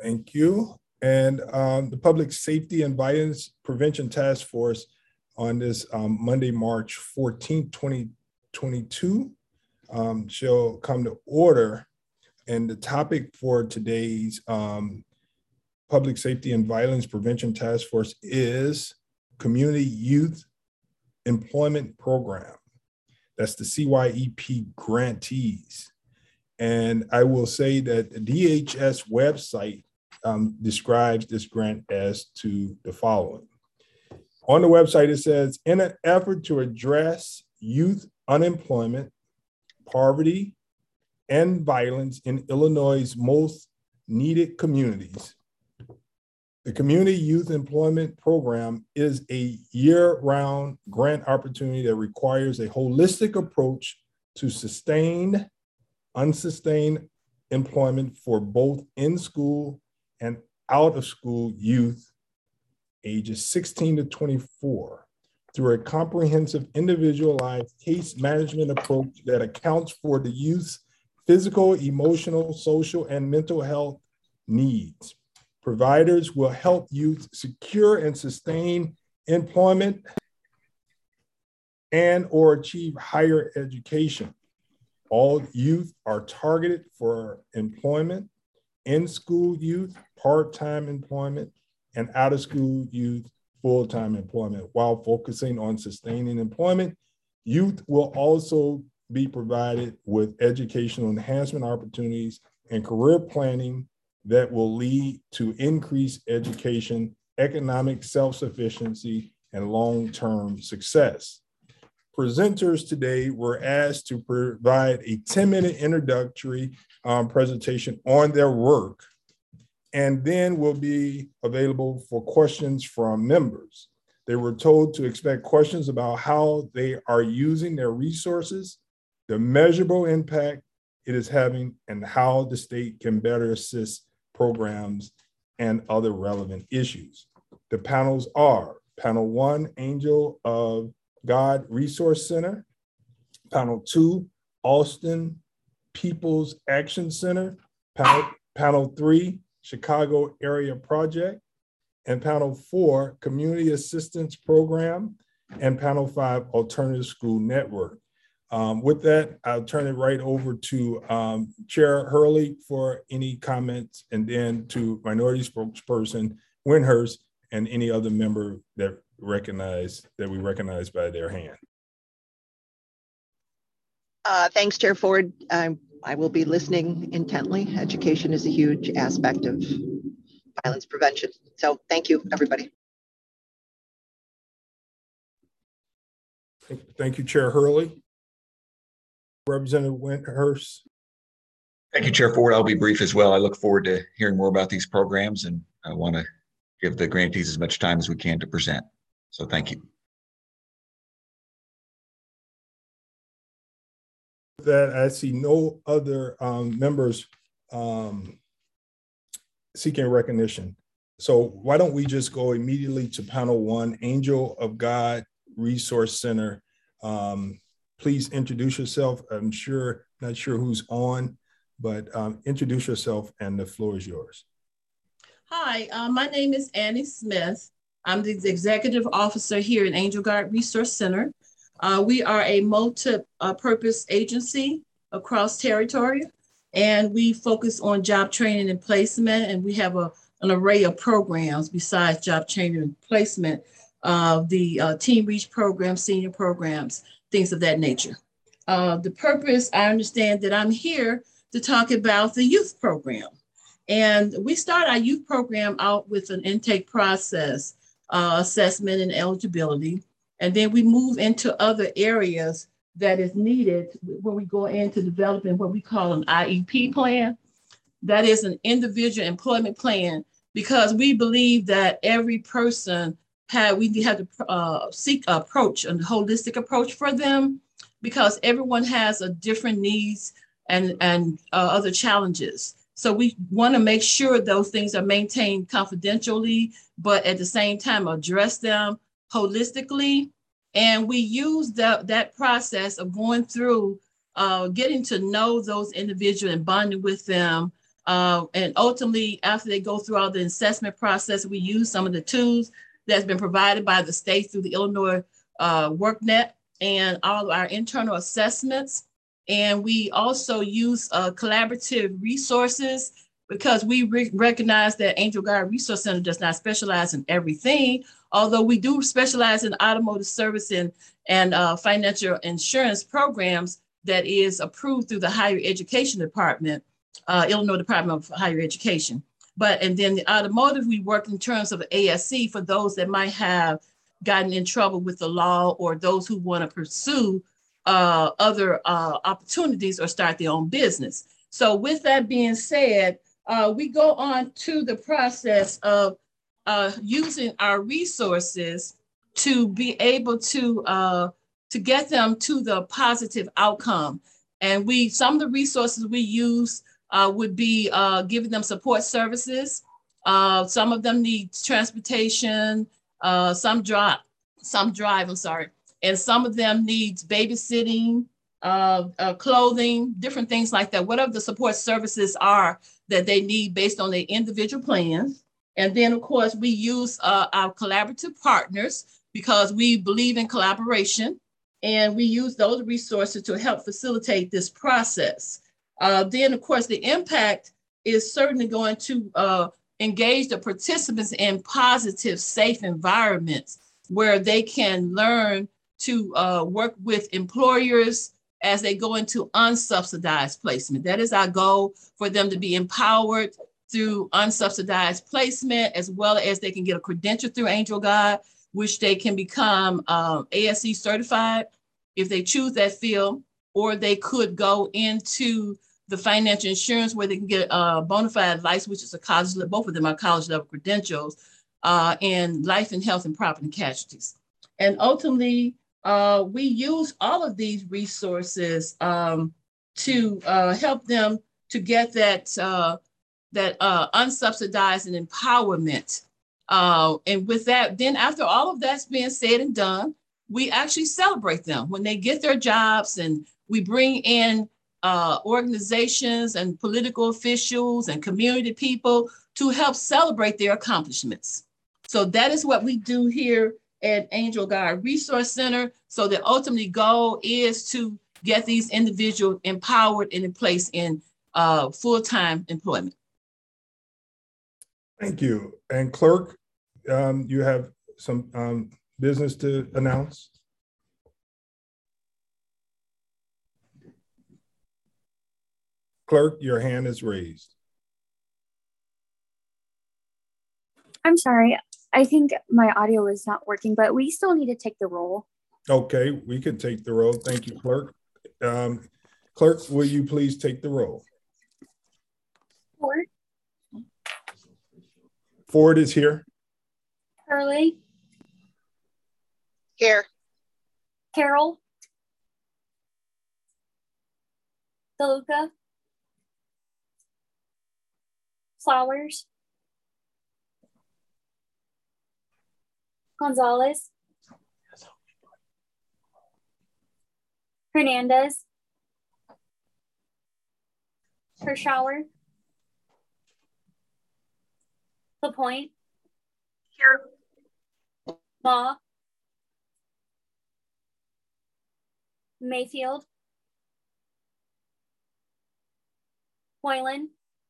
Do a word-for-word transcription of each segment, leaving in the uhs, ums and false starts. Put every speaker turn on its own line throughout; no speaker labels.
Thank you. And um, the Public Safety and Violence Prevention Task Force on this um, Monday, March fourteenth, twenty twenty-two um, shall come to order. And the topic for today's um, Public Safety and Violence Prevention Task Force is Community Youth Employment Program. That's the C Y E P grantees. And I will say that the D H S website um, describes this grant as to the following. On the website, it says, in an effort to address youth unemployment, poverty, and violence in Illinois' most needed communities, the Community Youth Employment Program is a year-round grant opportunity that requires a holistic approach to sustained, unsustained employment for both in-school and out-of-school youth ages sixteen to twenty-four through a comprehensive individualized case management approach that accounts for the youth's physical, emotional, social, and mental health needs. Providers will help youth secure and sustain employment and or achieve higher education. All youth are targeted for employment, in-school youth, part-time employment, and out-of-school youth, full-time employment. While focusing on sustaining employment, youth will also be provided with educational enhancement opportunities and career planning that will lead to increased education, economic self-sufficiency, and long-term success. Presenters today were asked to provide a ten-minute introductory um, presentation on their work, and then will be available for questions from members. They were told to expect questions about how they are using their resources, the measurable impact it is having, and how the state can better assist programs and other relevant issues. The panels are panel one, Angel of God Resource Center, panel two, Austin People's Action Center, panel, panel three, Chicago Area Project, and panel four, Community Assistance Program, and panel five, Alternative School Network. Um, with that, I'll turn it right over to um, Chair Hurley for any comments, and then to Minority Spokesperson Windhurst and any other member that recognize that we recognize by their hand.
Uh, thanks, Chair Ford. I, I will be listening intently. Education is a huge aspect of violence prevention. So thank you, everybody.
Thank you, Chair Hurley. Representative Windhurst.
Thank you, Chair Ford. I'll be brief as well. I look forward to hearing more about these programs, and I want to give the grantees as much time as we can to present. So thank you.
That I see no other um, members um, seeking recognition. So why don't we just go immediately to panel one, Angel of God Resource Center. Um, please introduce yourself. I'm sure, not sure who's on, but um, introduce yourself and the floor is yours.
Hi, uh, my name is Annie Smith. I'm the executive officer here at Angel Guard Resource Center. Uh, we are a multi-purpose agency across territory, and we focus on job training and placement, and we have a, an array of programs besides job training and placement, uh, the uh, Team Reach program, senior programs, things of that nature. Uh, the purpose, I understand that I'm here to talk about the youth program. And we start our youth program out with an intake process, uh, assessment and eligibility. And then we move into other areas that is needed when we go into developing what we call an I E P plan. That is an individual employment plan, because we believe that every person have, we have to uh, seek an approach, a holistic approach for them, because everyone has a different needs and, and uh, other challenges. So we want to make sure those things are maintained confidentially, but at the same time address them holistically. And we use that, that process of going through, uh, getting to know those individuals and bonding with them Uh, and ultimately, after they go through all the assessment process, we use some of the tools that's been provided by the state through the Illinois uh, WorkNet and all of our internal assessments. And we also use uh, collaborative resources because we re- recognize that Angel Guide Resource Center does not specialize in everything, although we do specialize in automotive service and, and uh, financial insurance programs that is approved through the Higher Education Department, uh, Illinois Department of Higher Education. But, and then the automotive, we work in terms of A S C for those that might have gotten in trouble with the law or those who want to pursue uh, other uh, opportunities or start their own business. So with that being said, uh, we go on to the process of uh, using our resources to be able to, uh, to get them to the positive outcome. And we, some of the resources we use Uh, would be uh, giving them support services. Uh, some of them need transportation, uh, some drive, some drive, I'm sorry. And some of them needs babysitting, uh, uh, clothing, different things like that. Whatever the support services are that they need based on their individual plans. And then of course we use uh, our collaborative partners because we believe in collaboration and we use those resources to help facilitate this process. Uh, then, of course, the impact is certainly going to uh, engage the participants in positive, safe environments where they can learn to uh, work with employers as they go into unsubsidized placement. That is our goal, for them to be empowered through unsubsidized placement, as well as they can get a credential through Angel Guide, which they can become um, A S C certified if they choose that field, or they could go into the financial insurance where they can get a bona fide license, which is a college level, both of them are college level credentials, uh, in life and health and property and casualties. And ultimately, uh, we use all of these resources um, to uh, help them to get that, uh, that uh, unsubsidized and empowerment. Uh, and with that, then after all of that's being said and done, we actually celebrate them when they get their jobs, and we bring in uh, organizations and political officials and community people to help celebrate their accomplishments. So that is what we do here at Angel Guide Resource Center. So the ultimate goal is to get these individuals empowered and in place in uh, full-time employment.
Thank you. And clerk, um, you have some um, business to announce? Clerk, your hand is raised.
I'm sorry. I think my audio is not working, but we still need to take the roll.
Okay, we can take the roll. Thank you, clerk. Um, clerk, will you please take the roll?
Ford.
Ford is here.
Hurley.
Here.
Carroll. DeLuca. Flowers. Gonzalez. Hernandez. Hirschauer. LaPointe. Here. Ma. Mayfield. Moylan.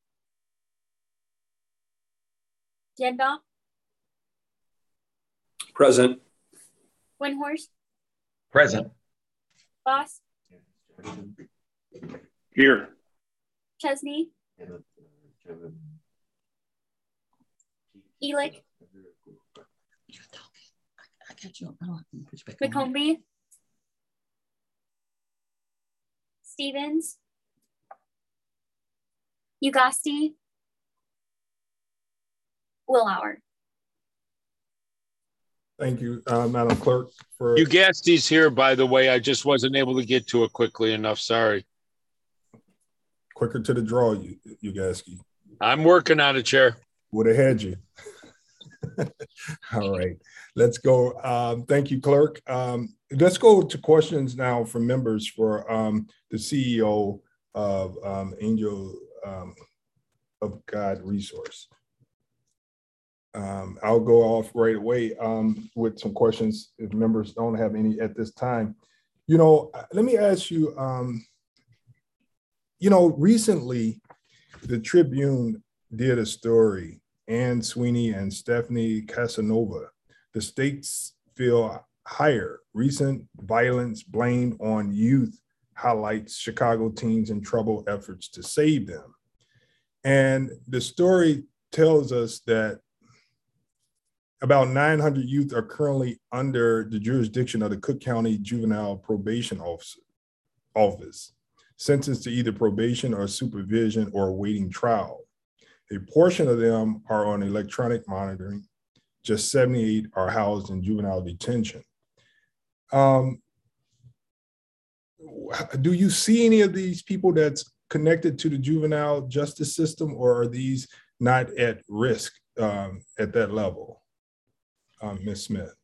Jenda.
Present.
Windhorst.
Present.
Boss.
Here.
Chesney. Elick.
I got you. I don't have to put you back on.
McCombie. Stevens. Ugasti. Willauer.
Thank you, uh, Madam Clerk. For
Ugasti's here, by the way. I just wasn't able to get to it quickly enough. Sorry.
quicker to the draw, you Ugaski.
I'm working on it, Chair.
Would have had you. All right, let's go. Um, thank you, Clerk. Um, let's go to questions now from members for um, the C E O of um, Angel um, of God resource. Um, I'll go off right away um, with some questions if members don't have any at this time. You know, let me ask you, um, you know, recently the Tribune did a story, Anne Sweeney and Stephanie Casanova, the stakes feel higher, recent violence blamed on youth highlights Chicago teens in trouble efforts to save them. And the story tells us that about nine hundred youth are currently under the jurisdiction of the Cook County Juvenile Probation Office, office, sentenced to either probation or supervision or awaiting trial. A portion of them are on electronic monitoring. Just seventy-eight are housed in juvenile detention. Um, do you see any of these people that's connected to the juvenile justice system, or are these not at risk um, at that level? Um, Miz Smith.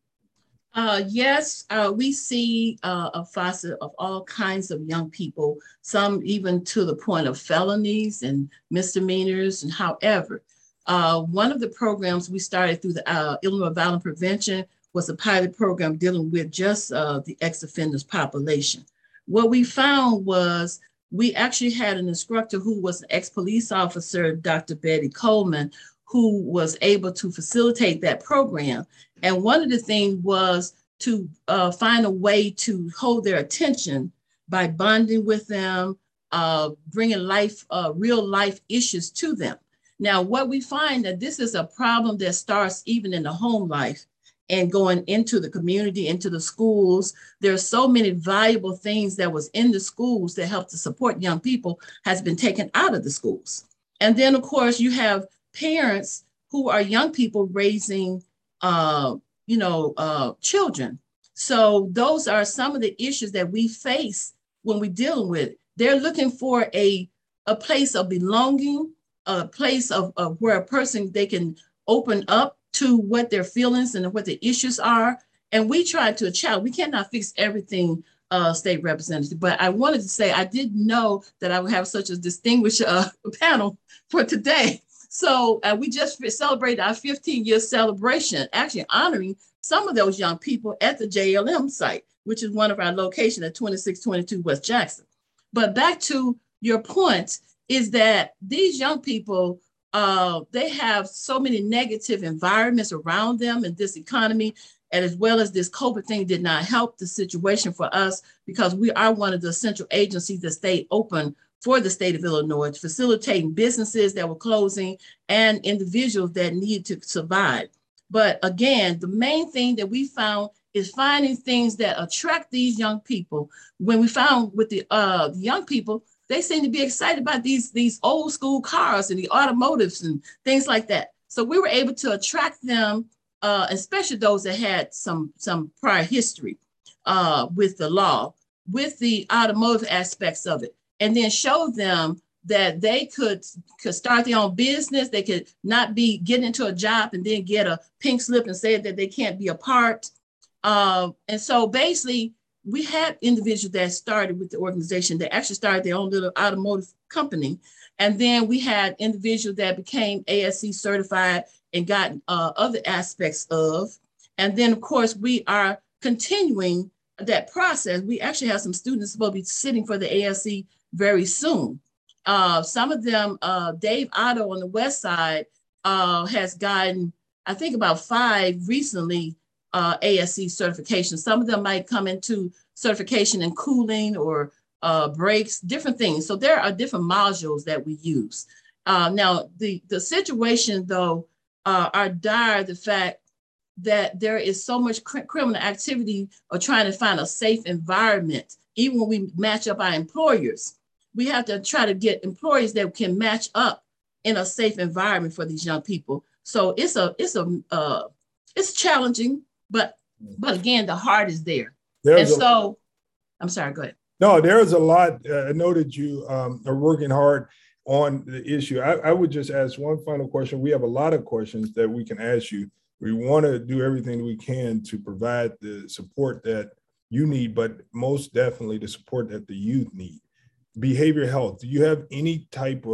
Uh, yes, uh, we see uh, a facet of all kinds of young people, some even to the point of felonies and misdemeanors. And however, uh, one of the programs we started through the uh, Illinois Violence Prevention was a pilot program dealing with just uh, the ex-offenders population. What we found was we actually had an instructor who was an ex-police officer, Doctor Betty Coleman, who was able to facilitate that program. And one of the things was to uh, find a way to hold their attention by bonding with them, uh, bringing life, uh, real life issues to them. Now, what we find that this is a problem that starts even in the home life and going into the community, into the schools. There's so many valuable things that was in the schools that help to support young people has been taken out of the schools. And then, of course, you have parents who are young people raising, uh, you know, uh, children. So those are some of the issues that we face when we're dealing with it. They're looking for a, a place of belonging, a place of, of where a person, they can open up to what their feelings and what the issues are. And we try to chat. We cannot fix everything, uh, State Representative, but I wanted to say I didn't know that I would have such a distinguished uh, panel for today. So uh, we just celebrated our fifteen year celebration, actually honoring some of those young people at the J L M site, which is one of our locations at twenty-six twenty-two West Jackson. But back to your point is that these young people, uh, they have so many negative environments around them in this economy, and as well as this COVID thing did not help the situation for us because we are one of the central agencies that stayed open for the state of Illinois, facilitating businesses that were closing and individuals that needed to survive. But again, the main thing that we found is finding things that attract these young people. When we found with the, uh, the young people, they seem to be excited about these, these old school cars and the automotives and things like that. So we were able to attract them, uh, especially those that had some, some prior history uh, with the law, with the automotive aspects of it. And then show them that they could, could start their own business. They could not be getting into a job and then get a pink slip and say that they can't be a part. Uh, and so basically, we had individuals that started with the organization that actually started their own little automotive company. And then we had individuals that became A S C certified and got uh, other aspects of. And then, of course, we are continuing that process. We actually have some students supposed to be sitting for the A S C very soon. Uh, some of them, uh, Dave Otto on the west side uh, has gotten, I think about five recently uh, A S C certifications. Some of them might come into certification in cooling or uh, brakes, different things. So there are different modules that we use. Uh, now, the, the situation though uh, are dire, the fact that there is so much cr criminal activity or trying to find a safe environment, even when we match up our employers. We have to try to get employees that can match up in a safe environment for these young people. So it's a it's a uh, it's challenging, but but again, the heart is there. There's and so, a, I'm sorry. Go ahead.
No, there's a lot. Uh, I know that you um, are working hard on the issue. I, I would just ask one final question. We have a lot of questions that we can ask you. We want to do everything we can to provide the support that you need, but most definitely the support that the youth need. Behavioral health, do you have any type of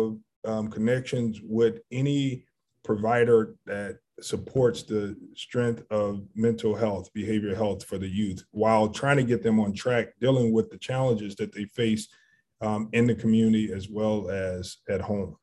um, connections with any provider that supports the strength of mental health, behavioral health for the youth, while trying to get them on track, dealing with the challenges that they face um, in the community as well as at home.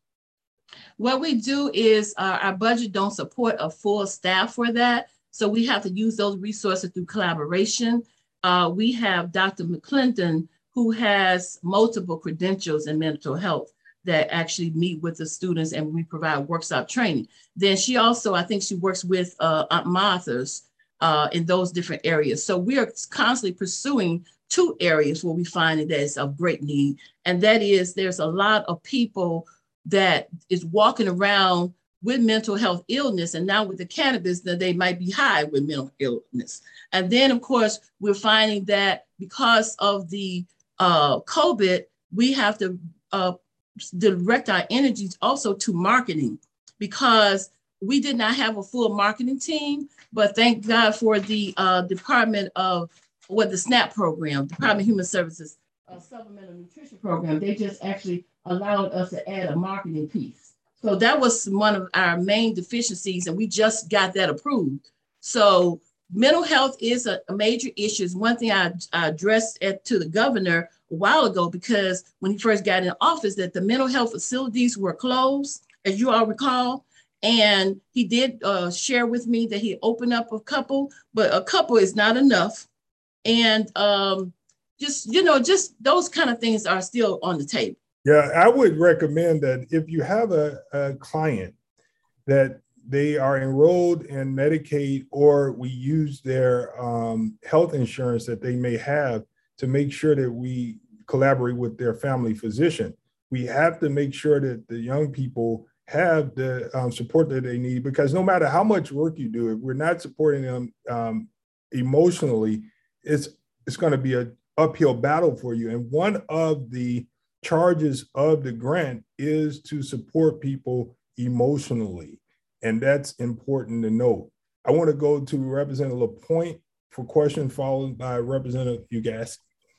What we do is uh, our budget don't support a full staff for that. So we have to use those resources through collaboration. Uh, we have Doctor McClendon, who has multiple credentials in mental health, that actually meet with the students and we provide workshop training. Then she also, I think she works with uh, Aunt Martha's uh, in those different areas. So we are constantly pursuing two areas where we find that is of great need. And that is, there's a lot of people that is walking around with mental health illness, and now with the cannabis, that they might be high with mental illness. And then of course, we're finding that because of the uh, COVID, we have to uh, direct our energies also to marketing, because we did not have a full marketing team, but thank God for the uh, Department of, what the SNAP program, Department of Human Services uh, Supplemental Nutrition Program, they just actually allowed us to add a marketing piece. So that was one of our main deficiencies, and we just got that approved. So mental health is a, a major issue. It's one thing I, I addressed at, to the governor a while ago, because when he first got in office, that the mental health facilities were closed, as you all recall. And he did uh, share with me that he opened up a couple, but a couple is not enough. And um, just, you know, just those kind of things are still on the table.
Yeah, I would recommend that if you have a, a client that they are enrolled in Medicaid, or we use their um, health insurance that they may have, to make sure that we collaborate with their family physician. We have to make sure that the young people have the um, support that they need, because no matter how much work you do, if we're not supporting them um, emotionally, it's, it's going to be an uphill battle for you. And one of the charges of the grant is to support people emotionally. And that's important to note. I want to go to Representative LaPointe for question, followed by Representative Ugas.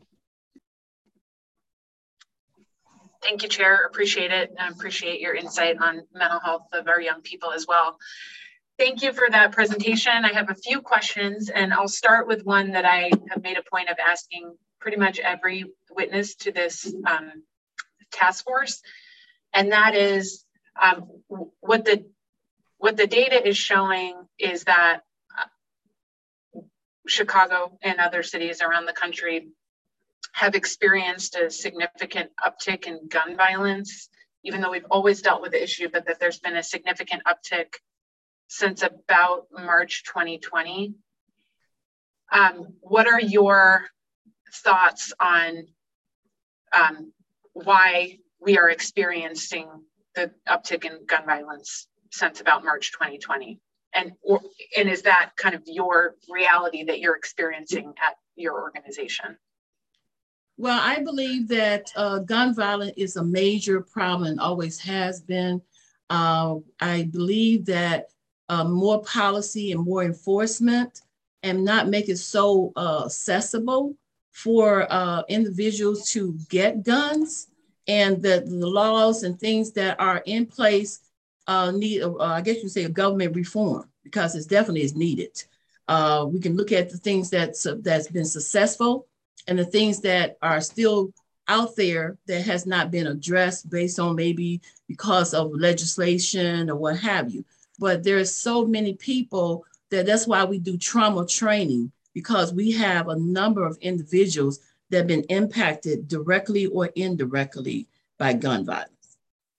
Thank you, Chair. Appreciate it. I appreciate your insight on mental health of our young people as well. Thank you for that presentation. I have a few questions, and I'll start with one that I have made a point of asking pretty much every witness to this um, task force, and that is um, what the what the data is showing is that uh, Chicago and other cities around the country have experienced a significant uptick in gun violence, even though we've always dealt with the issue, but that there's been a significant uptick since about March twenty twenty. Um, what are your thoughts on um, why we are experiencing the uptick in gun violence since about March twenty twenty? And, or, and is that kind of your reality that you're experiencing at your organization?
Well, I believe that uh, gun violence is a major problem and always has been. Uh, I believe that uh, more policy and more enforcement, and not make it so uh, accessible for uh, individuals to get guns, and that the laws and things that are in place uh, need, uh, I guess you say, a government reform, because it definitely is needed. Uh, we can look at the things that's, uh, that's been successful, and the things that are still out there that has not been addressed based on maybe because of legislation or what have you. But there's so many people that that's why we do trauma training, because we have a number of individuals that have been impacted directly or indirectly by gun violence.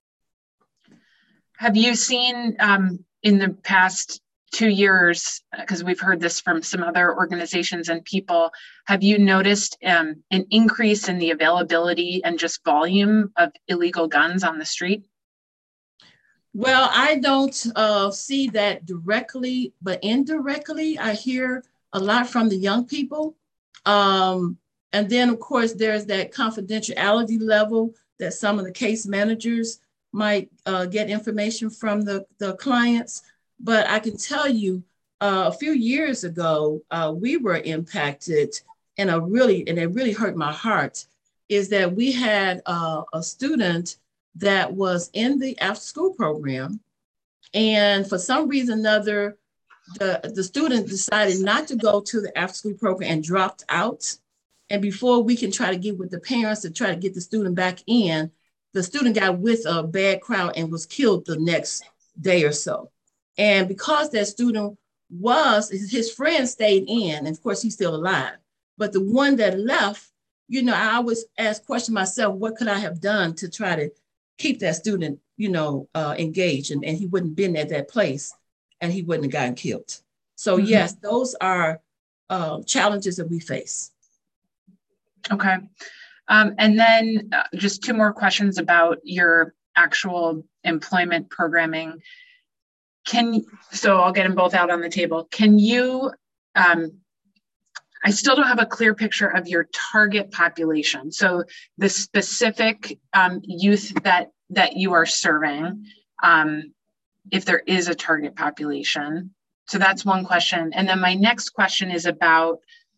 Have you seen um, in the past two years, because we've heard this from some other organizations and people, have you noticed um, an increase in the availability and just volume of illegal guns on the street?
Well, I don't uh, see that directly, but indirectly, I hear a lot from the young people. Um, and then, of course, there's that confidentiality level that some of the case managers might uh, get information from the, the clients. But I can tell you uh, a few years ago, uh, we were impacted in a really, and it really hurt my heart, is that we had uh, a student that was in the after school program. And for some reason or another, the, the student decided not to go to the after school program and dropped out. And before we can try to get with the parents to try to get the student back in, the student got with a bad crowd and was killed the next day or so. And because that student was, his friend stayed in, and of course he's still alive, but the one that left, you know, I always ask question myself, what could I have done to try to keep that student, you know, uh, engaged, and, and he wouldn't have been at that place and he wouldn't have gotten killed. So mm-hmm. yes, those are uh, challenges that we face.
Okay. Um, and then uh, just two more questions about your actual employment programming. Can, so I'll get them both out on the table. Can you, um, I still don't have a clear picture of your target population. So the specific um, youth that, that you are serving, um, if there is a target population. So that's one question. And then my next question is about,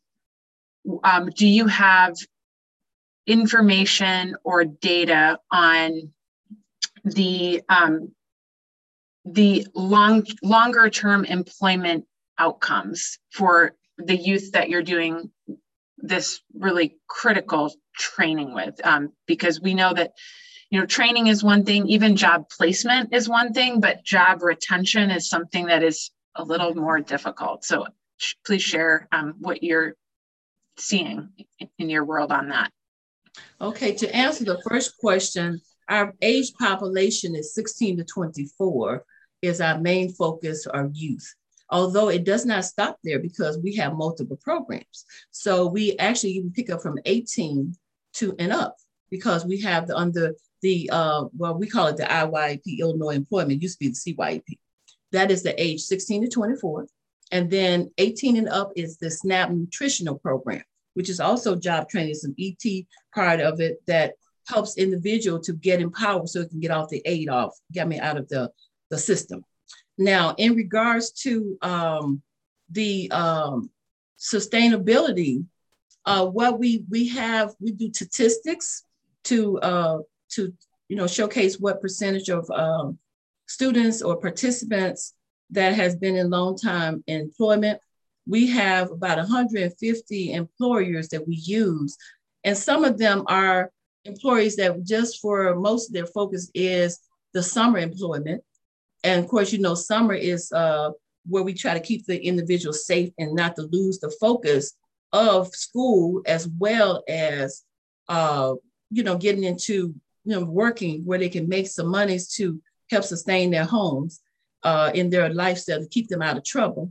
um, do you have information or data on the um, the long longer term employment outcomes for the youth that you're doing this really critical training with? Um, because we know that, you know, training is one thing, even job placement is one thing, but job retention is something that is a little more difficult. So sh- please share um, what you're seeing in your world on that.
Okay, to answer the first question, our age population is sixteen to twenty-four is our main focus, our youth. Although it does not stop there because we have multiple programs. So we actually even pick up from eighteen to and up because we have the under the, uh, well, we call it the I Y E P, Illinois Employment, used to be the C Y E P. That is the age sixteen to twenty-four. And then eighteen and up is the SNAP nutritional program, which is also job training, some E T part of it that helps individual to get empowered so it can get off the aid off, get me out of the, the system. Now, in regards to um, the um, sustainability, uh, what we we have, we do statistics to uh, to you know showcase what percentage of um, students or participants that has been in long time employment. We have about one hundred fifty employers that we use, and some of them are employees that just for most of their focus is the summer employment. And of course, you know, summer is uh, where we try to keep the individual safe and not to lose the focus of school, as well as, uh, you know, getting into, you know, working where they can make some monies to help sustain their homes uh, in their lifestyle to keep them out of trouble.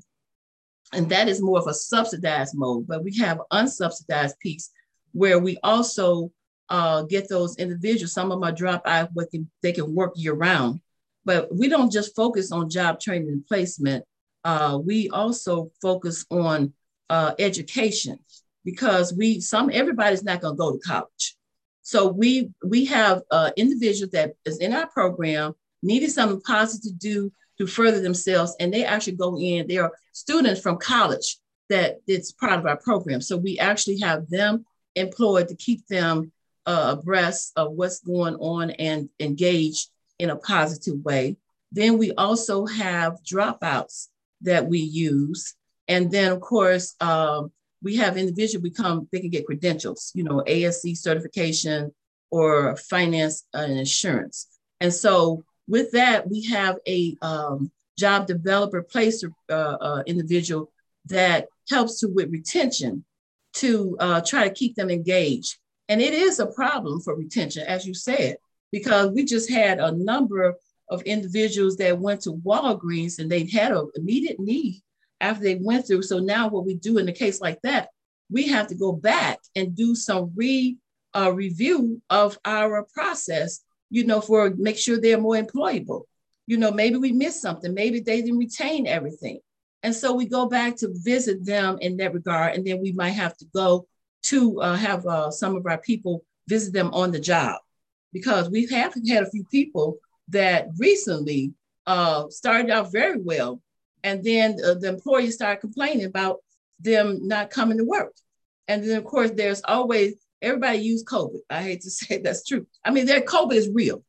And that is more of a subsidized mode, but we have unsubsidized piece where we also uh, get those individuals. Some of them are drop out, but can, they can work year round. But we don't just focus on job training and placement. Uh, we also focus on uh, education because we some everybody's not going to go to college. So we we have uh, individuals that is in our program needed something positive to do to further themselves, and they actually go in. They are students from college that it's part of our program. So we actually have them employed to keep them uh, abreast of what's going on and engaged in a positive way. Then we also have dropouts that we use. And then of course, um, we have individuals become, they can get credentials, you know, A S C certification or finance and insurance. And so with that, we have a um, job developer placer uh, uh, individual that helps to with retention to uh, try to keep them engaged. And it is a problem for retention, as you said, because we just had a number of individuals that went to Walgreens and they had an immediate need after they went through. So now what we do in a case like that, we have to go back and do some re uh, review of our process, you know, for make sure they're more employable. You know, maybe we missed something, maybe they didn't retain everything. And so we go back to visit them in that regard. And then we might have to go to uh, have uh, some of our people visit them on the job, because we have had a few people that recently uh, started out very well. And then uh, the employees started complaining about them not coming to work. And then of course, there's always, everybody use COVID. I hate to say that's true. I mean, their COVID is real.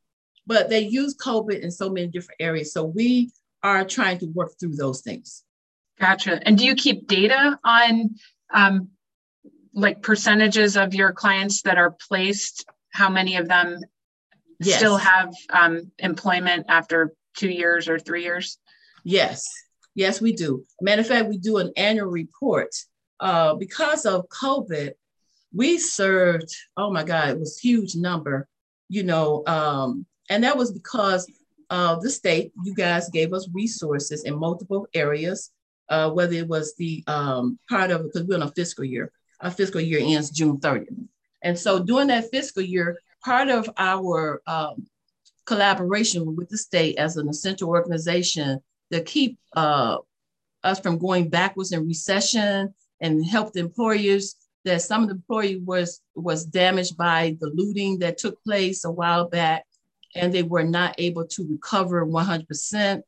but they use COVID in so many different areas. So we are trying to work through those things.
Gotcha. And do you keep data on um, like percentages of your clients that are placed? How many of them yes. still have um, employment after two years or three years?
Yes. Yes, we do. Matter of fact, we do an annual report. Uh, because of COVID, we served, oh my God, it was a huge number, you know, um, and that was because uh, the state, you guys gave us resources in multiple areas, uh, whether it was the um, part of, because we're in a fiscal year, our fiscal year ends June thirtieth. And so during that fiscal year, part of our um, collaboration with the state as an essential organization to keep uh, us from going backwards in recession and help the employers, that some of the employee was, was damaged by the looting that took place a while back, and they were not able to recover one hundred percent.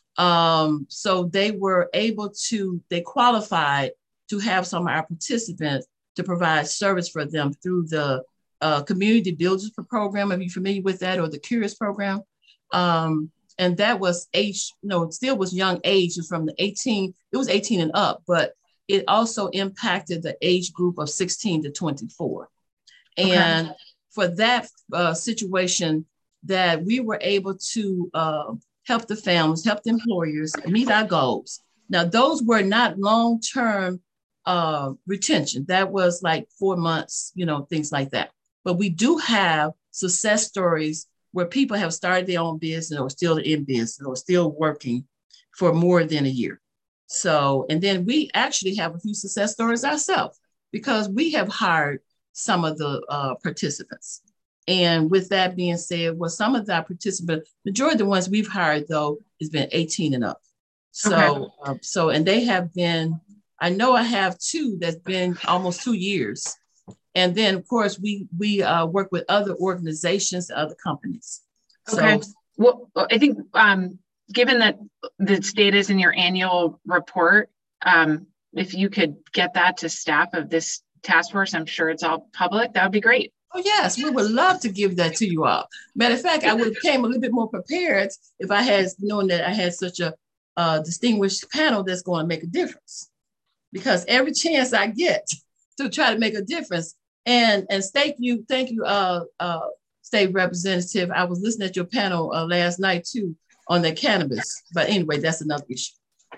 Um, so they were able to, they qualified to have some of our participants to provide service for them through the uh, Community Builders Program. Are you familiar with that? Or the Curious Program? Um, and that was age, no, it still was young age, it was from the eighteen, it was eighteen and up, but it also impacted the age group of sixteen to twenty-four. Okay. And for that uh, situation, that we were able to uh, help the families, help the employers meet our goals. Now, those were not long-term uh, retention. That was like four months, you know, things like that. But we do have success stories where people have started their own business or still in business or still working for more than a year. So, and then we actually have a few success stories ourselves because we have hired some of the uh, participants. And with that being said, well, some of the participants, majority of the ones we've hired though, has been eighteen and up. So, okay. uh, so, and they have been, I know I have two that's been almost two years. And then of course we, we uh, work with other organizations, other companies.
Okay. So, well, I think, um, given that this data is in your annual report, um, if you could get that to staff of this task force, I'm sure it's all public, that would be great.
Oh yes, we would love to give that to you all. Matter of fact, I would have came a little bit more prepared if I had known that I had such a uh, distinguished panel that's going to make a difference. Because every chance I get to try to make a difference, and and thank you, thank you, uh, uh, State Representative. I was listening at your panel uh, last night too on the cannabis, but anyway, that's another issue.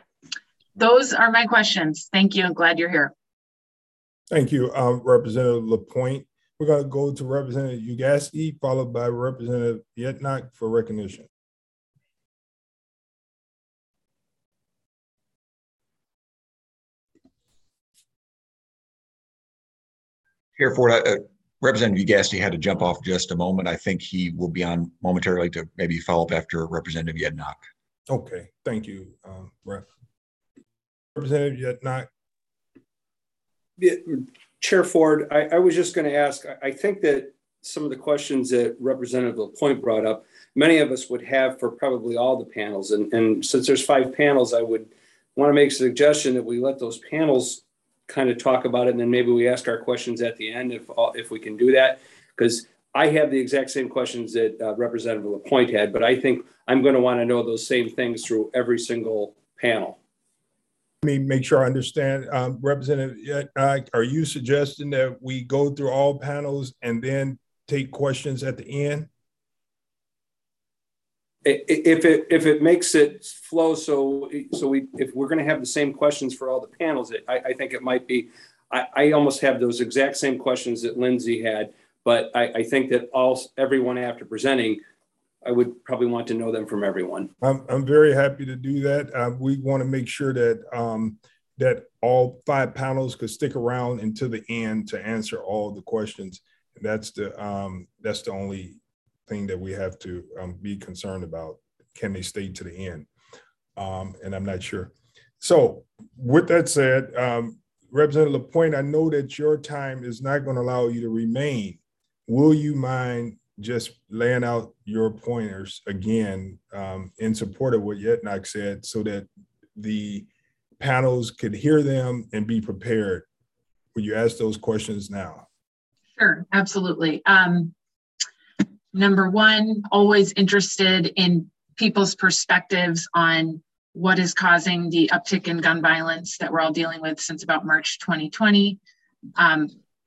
Those are my questions. Thank you. I'm glad you're here.
Thank you, um, Representative LaPointe. We're going to go to Representative Ugasky, followed by Representative Yetnock for recognition.
Chair Ford, uh, Representative Ugasky had to jump off just a moment. I think he will be on momentarily to maybe follow up after Representative Yetnock.
Okay, thank you, um, Rep. Representative Yetnock.
Yeah, Chair Ford, I, I was just going to ask, I, I think that some of the questions that Representative LaPointe brought up, many of us would have for probably all the panels. And, and since there's five panels, I would want to make a suggestion that we let those panels kind of talk about it, and then maybe we ask our questions at the end if, if we can do that. Because I have the exact same questions that uh, Representative LaPointe had, but I think I'm going to want to know those same things through every single panel.
Let me make sure I understand. Um, Representative, uh, are you suggesting that we go through all panels and then take questions at the end?
If it if it makes it flow, so so we if we're going to have the same questions for all the panels, I, I think it might be. I, I almost have those exact same questions that Lindsay had, but I, I think that all everyone after presenting, I would probably want to know them from everyone.
I'm, I'm very happy to do that. Uh, we want to make sure that um, that all five panels could stick around until the end to answer all the questions. And that's the um, that's the only thing that we have to um, be concerned about. Can they stay to the end? Um, and I'm not sure. So with that said, um, Representative LaPointe, I know that your time is not going to allow you to remain. Will you mind just laying out your pointers again um, in support of what Yetnock said so that the panels could hear them and be prepared? Will you ask those questions now?
Sure, absolutely. Um, number one, always interested in people's perspectives on what is causing the uptick in gun violence that we're all dealing with since about March twenty twenty. Um,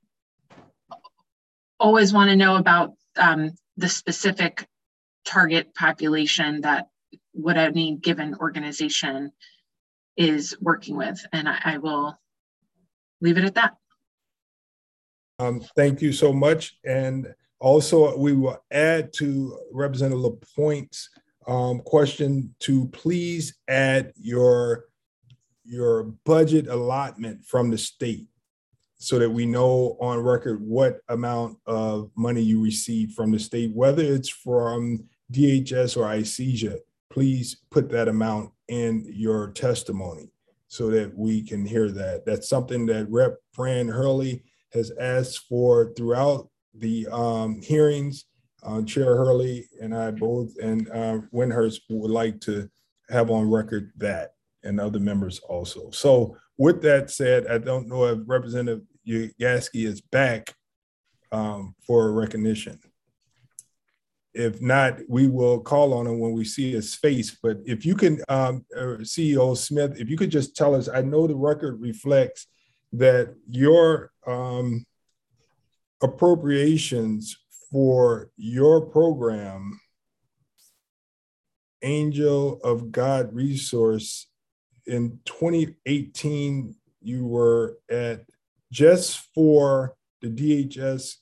always want to know about um, the specific target population that what any given organization is working with. And I, I will leave it at that.
Um, thank you so much. And also we will add to Representative LaPointe's um, question to please add your, your budget allotment from the state so that we know on record what amount of money you receive from the state, whether it's from D H S or I C S I A. Please put that amount in your testimony so that we can hear that. That's something that Rep Fran Hurley has asked for throughout the um, hearings. Uh, Chair Hurley and I both, and uh, Windhurst would like to have on record that, and other members also. So with that said, I don't know if Representative Yasky is back um, for recognition. If not, we will call on him when we see his face. But if you can, um, uh, C E O Smith, if you could just tell us, I know the record reflects that your um, appropriations for your program, Angel of God Resource, in twenty eighteen, you were at, just for the D H S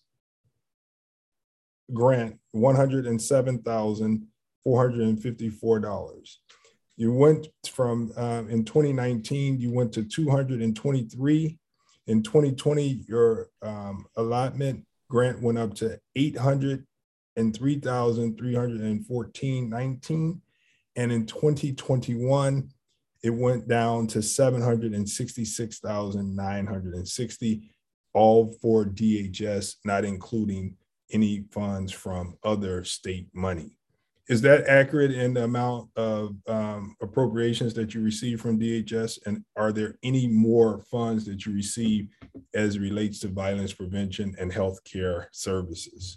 grant, one hundred seven thousand four hundred fifty-four dollars. You went from, um, in twenty nineteen, you went to two hundred twenty-three. In twenty twenty, your um, allotment grant went up to eight hundred three thousand three hundred fourteen dollars and nineteen cents. And in twenty twenty-one, it went down to seven hundred sixty-six thousand nine hundred sixty dollars, all for D H S, not including any funds from other state money. Is that accurate in the amount of um, appropriations that you receive from D H S? And are there any more funds that you receive as it relates to violence prevention and healthcare services?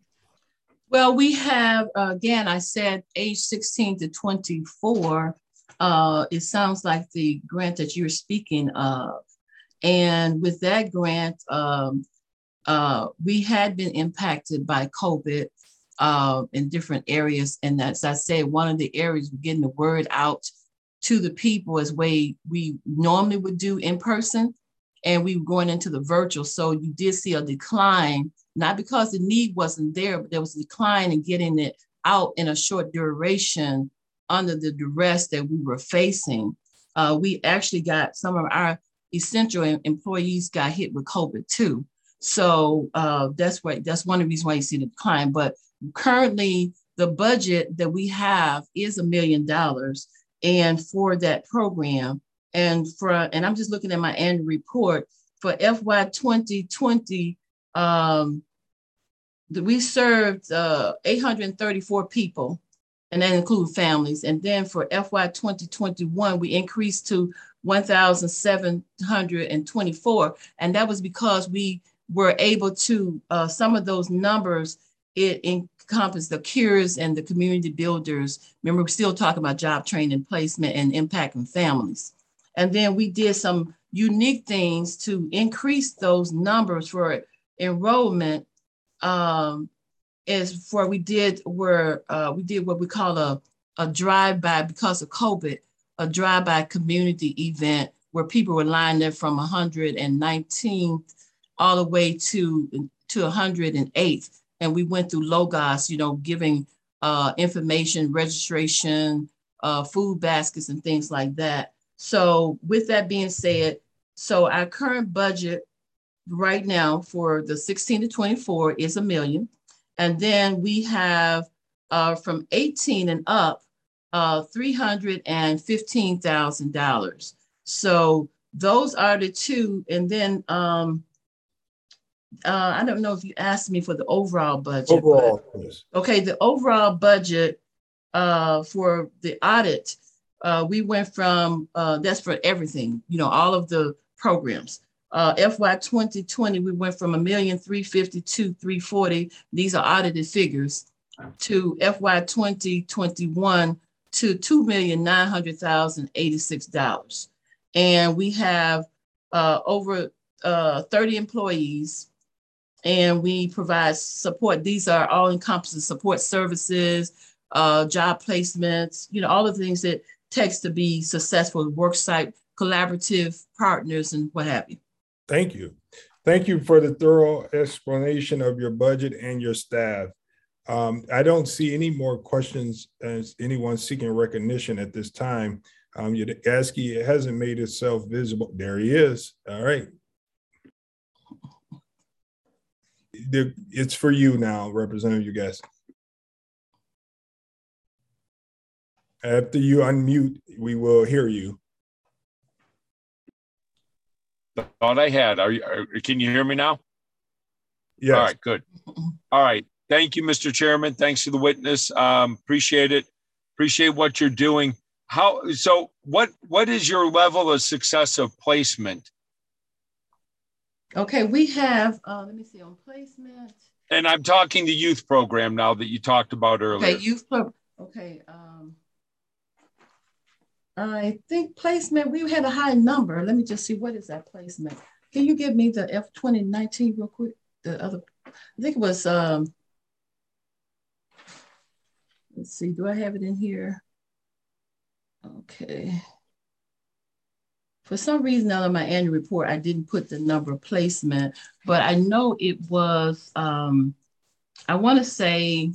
Well, we have, uh, again, I said age sixteen to twenty-four. Uh, it sounds like the grant that you're speaking of. And with that grant, um, uh, we had been impacted by COVID uh, in different areas. And as I said, one of the areas we're getting the word out to the people as way we normally would do in person, and we were going into the virtual. So you did see a decline, not because the need wasn't there, but there was a decline in getting it out in a short duration under the duress that we were facing. Uh, we actually got some of our essential employees got hit with COVID too. So uh, that's why, that's one of the reasons why you see the decline. But currently the budget that we have is a million dollars and for that program. And for, and I'm just looking at my annual report for F Y twenty twenty, um, we served uh, eight hundred thirty-four people, and that includes families. And then for F Y twenty twenty-one, we increased to one thousand seven hundred twenty-four. And that was because we were able to, uh, some of those numbers, it encompassed the cures and the community builders. Remember, we're still talking about job training, placement, and impacting families. And then we did some unique things to increase those numbers for enrollment. Um, is for we did where uh, we did what we call a, a drive-by, because of COVID, a drive-by community event where people were lined up from one hundred nineteenth all the way to, to one hundred eighth. And we went through Logos, you know, giving uh, information, registration, uh, food baskets and things like that. So with that being said, so our current budget right now for the sixteen to twenty-four is a million. And then we have uh, from eighteen and up, uh, three hundred fifteen thousand dollars. So those are the two. And then um, uh, I don't know if you asked me for the overall budget.
Overall, yes.
Okay, the overall budget uh, for the audit, uh, we went from, uh, that's for everything, you know, all of the programs. Uh, F Y twenty twenty, we went from a million three fifty-two three forty. These are audited figures. to F Y twenty twenty-one to two million nine hundred thousand eighty-six dollars. And we have uh, over uh, thirty employees, and we provide support. These are all encompassing support services, uh, job placements, you know, all the things that takes to be successful, worksite, collaborative partners, and what have you.
Thank you. Thank you for the thorough explanation of your budget and your staff. Um, I don't see any more questions as anyone seeking recognition at this time. Um, Yudasky hasn't made itself visible. There he is. All right. It's for you now, Representative Yudasky. After you unmute, we will hear you.
Thought I had. Are you? Are, can you hear me now?
Yes.
All right. Good. All right. Thank you, Mister Chairman. Thanks to the witness. Um, appreciate it. Appreciate what you're doing. How? So, what? What is your level of success of placement?
Okay, we have. Uh, let me see on placement.
And I'm talking the youth program now that you talked about earlier.
Okay, youth program. Okay. Um, I think placement, we had a high number. Let me just see, what is that placement? Can you give me the F twenty nineteen real quick? The other, I think it was, um, let's see, do I have it in here? Okay. For some reason out of my annual report, I didn't put the number of placement, but I know it was, um, I wanna say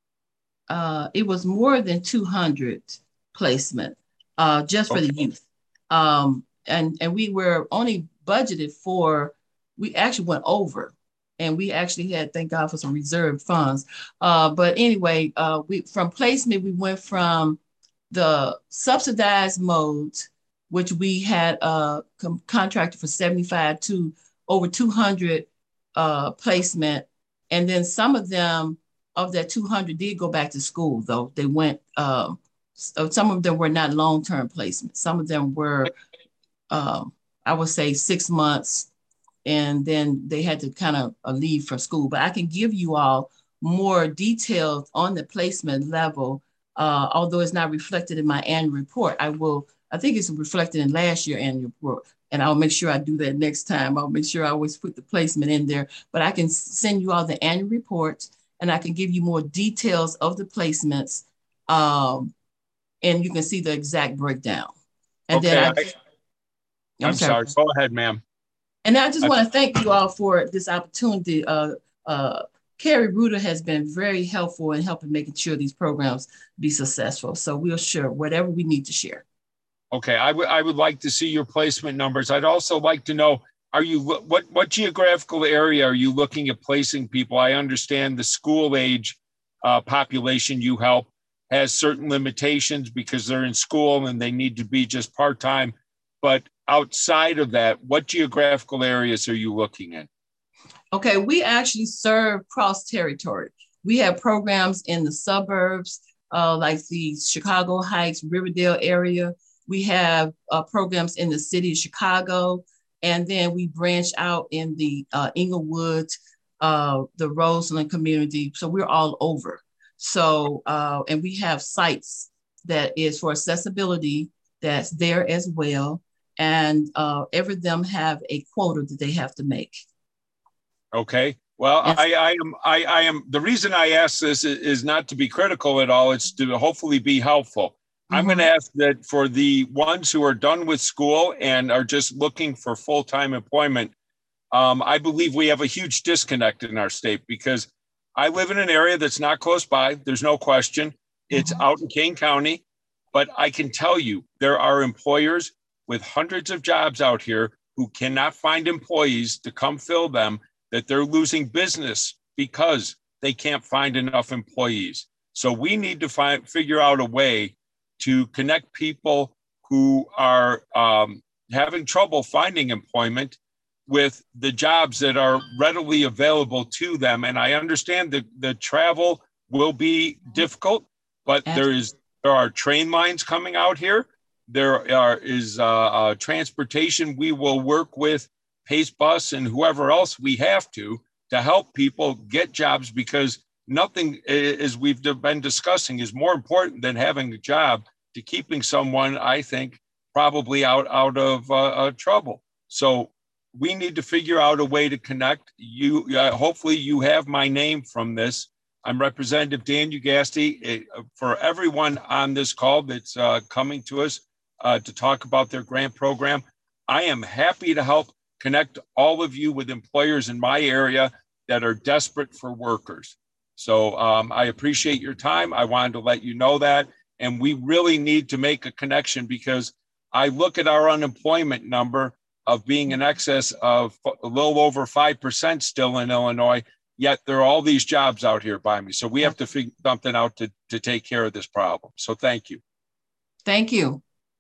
uh, it was more than two hundred placement. Uh, just for okay. the youth. Um, and, and we were only budgeted for, we actually went over, and we actually had, thank God for some reserve funds. Uh, but anyway, uh, we from placement, we went from the subsidized modes, which we had uh, contracted for seventy-five to over two hundred uh, placement. And then some of them, of that two hundred did go back to school though. They went, um, So some of them were not long-term placements. Some of them were, um, I would say six months, and then they had to kind of uh, leave from school. But I can give you all more details on the placement level, uh, although it's not reflected in my annual report. I will, I think it's reflected in last year's annual report, and I'll make sure I do that next time. I'll make sure I always put the placement in there, but I can send you all the annual reports, and I can give you more details of the placements. Um, And you can see the exact breakdown. And
okay,
then I,
I, I'm, I'm sorry. sorry. Go ahead, ma'am.
And I just want to thank you all for this opportunity. Uh, uh, Carrie Reuter has been very helpful in helping making sure these programs be successful. So we'll share whatever we need to share.
Okay, I would I would like to see your placement numbers. I'd also like to know, are you what what geographical area are you looking at placing people? I understand the school age uh, population you help has certain limitations because they're in school and they need to be just part-time. But outside of that, what geographical areas are you looking at?
Okay, we actually serve cross territory. We have programs in the suburbs, uh, like the Chicago Heights, Riverdale area. We have uh, programs in the city of Chicago, and then we branch out in the uh, Inglewood, uh, the Roseland community. So we're all over. So, uh, and we have sites that is for accessibility that's there as well. And uh, every of them have a quota that they have to make.
Okay. Well, yes. I, I am, I, I am, the reason I ask this is, is not to be critical at all. It's to hopefully be helpful. Mm-hmm. I'm going to ask that for the ones who are done with school and are just looking for full-time employment, um, I believe we have a huge disconnect in our state because I live in an area that's not close by. There's no question. It's mm-hmm. out in Kane County, but I can tell you there are employers with hundreds of jobs out here who cannot find employees to come fill them, that they're losing business because they can't find enough employees. So we need to find, figure out a way to connect people who are um, having trouble finding employment with the jobs that are readily available to them. And I understand that the travel will be difficult, but there is there are train lines coming out here. There are, is uh, uh, transportation. We will work with Pace Bus and whoever else we have to, to help people get jobs because nothing, as we've been discussing, is more important than having a job to keeping someone, I think, probably out, out of uh, uh, trouble. So we need to figure out a way to connect. You, uh, hopefully you have my name from this. I'm Representative Dan Ugasti. Uh, for everyone on this call that's uh, coming to us uh, to talk about their grant program, I am happy to help connect all of you with employers in my area that are desperate for workers. So um, I appreciate your time. I wanted to let you know that. And we really need to make a connection, because I look at our unemployment number of being in excess of a little over five percent still in Illinois, yet there are all these jobs out here by me. So we have to figure something out to, to take care of this problem. So thank you.
Thank you.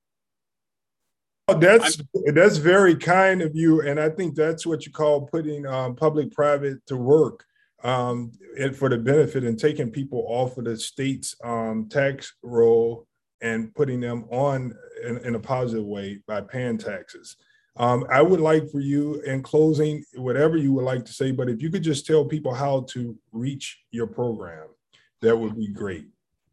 Oh, that's that's very kind of you, and I think that's what you call putting um, public-private to work um, and for the benefit, and taking people off of the state's um, tax roll and putting them on in, in a positive way by paying taxes. Um, I would like for you, in closing, whatever you would like to say, but if you could just tell people how to reach your program, that would be great.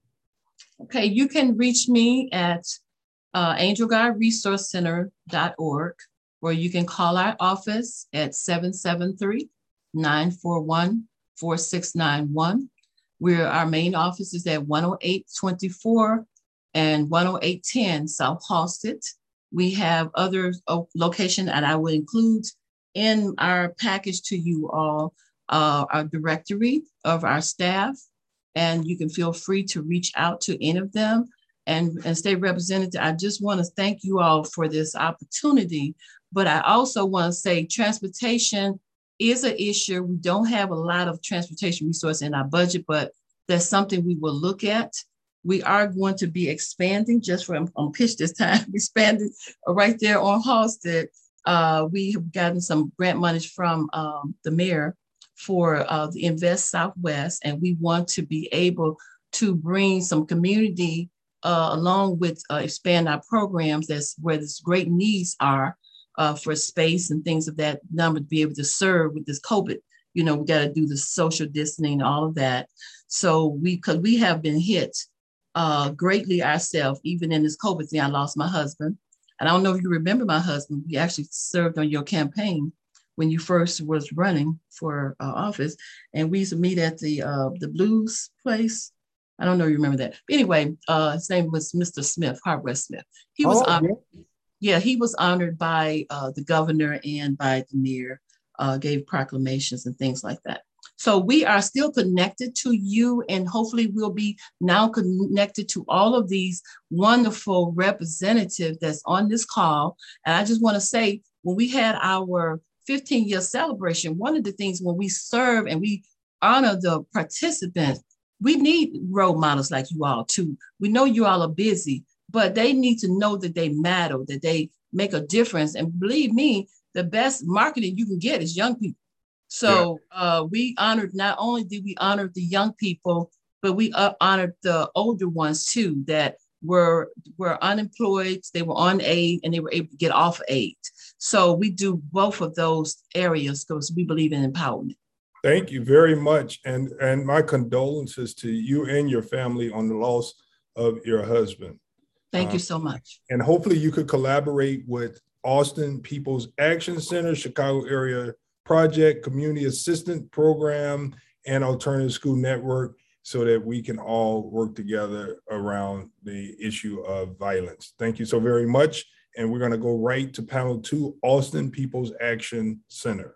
Okay, you can reach me at Uh, angel guard resource center dot org, or you can call our office at seven seven three, nine four one, four six nine one. We're, our main office is at one oh eight twenty-four and one oh eight ten South Halsted. We have other uh, location, and I will include in our package to you all uh, our directory of our staff, and you can feel free to reach out to any of them. And, and State Representative, I just want to thank you all for this opportunity, but I also want to say transportation is an issue. We don't have a lot of transportation resource in our budget, but that's something we will look at. We are going to be expanding, just for on pitch this time, expanding right there on Halsted. Uh, we have gotten some grant money from um, the mayor for uh, the Invest Southwest, and we want to be able to bring some community Uh, along with uh, expand our programs, that's where this great needs are uh, for space and things of that number to be able to serve with this COVID. You know, we got to do the social distancing and all of that. So we, because we have been hit uh, greatly ourselves, even in this COVID thing. I lost my husband. And I don't know if you remember my husband. He actually served on your campaign when you first was running for uh, office. And we used to meet at the uh, the Blues place. I don't know if you remember that. But anyway, uh, his name was Mister Smith, Harvard Smith. He was, oh, honored, yeah. yeah, he was honored by uh, the governor and by the mayor, uh, gave proclamations and things like that. So we are still connected to you, and hopefully we'll be now connected to all of these wonderful representatives that's on this call. And I just want to say, when we had our fifteen year celebration, one of the things when we serve and we honor the participants, we need role models like you all too. We know you all are busy, but they need to know that they matter, that they make a difference. And believe me, the best marketing you can get is young people. So yeah. uh, we honored, not only did we honor the young people, but we uh, honored the older ones too, that were, were unemployed, they were on aid, and they were able to get off aid. So we do both of those areas because we believe in empowerment.
Thank you very much. And, and my condolences to you and your family on the loss of your husband.
Thank um, you so much.
And hopefully you could collaborate with Austin People's Action Center, Chicago Area Project, Community Assistance Program, and Alternative School Network, so that we can all work together around the issue of violence. Thank you so very much. And we're going to go right to panel two, Austin People's Action Center.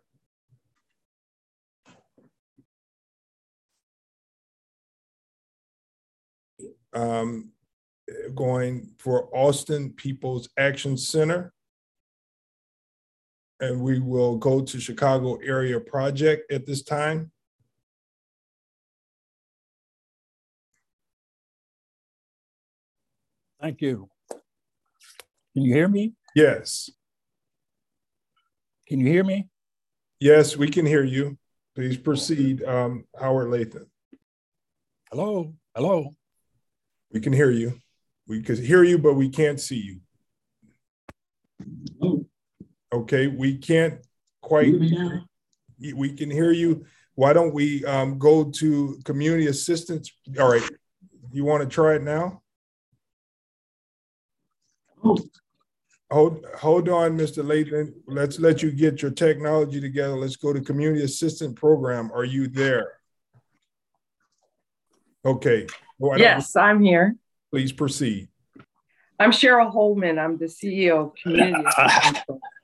Um, going for Austin People's Action Center. And we will go to Chicago Area Project at this time.
Thank you. Can you hear me?
Yes.
Can you hear me?
Yes, we can hear you. Please proceed, um, Howard Lathan.
Hello, hello.
We can hear you. We can hear you, but we can't see you.
Oh.
Okay, we can't quite, we can hear you, why don't we um, go to community assistance? All right, you want to try it now? Hold, hold on, Mister Lathan. Let's let you get your technology together. Let's go to community assistant program. Are you there? Okay. Well,
yes, I'm here.
Please proceed.
I'm Cheryl Holman. I'm the C E O of Community Assistance.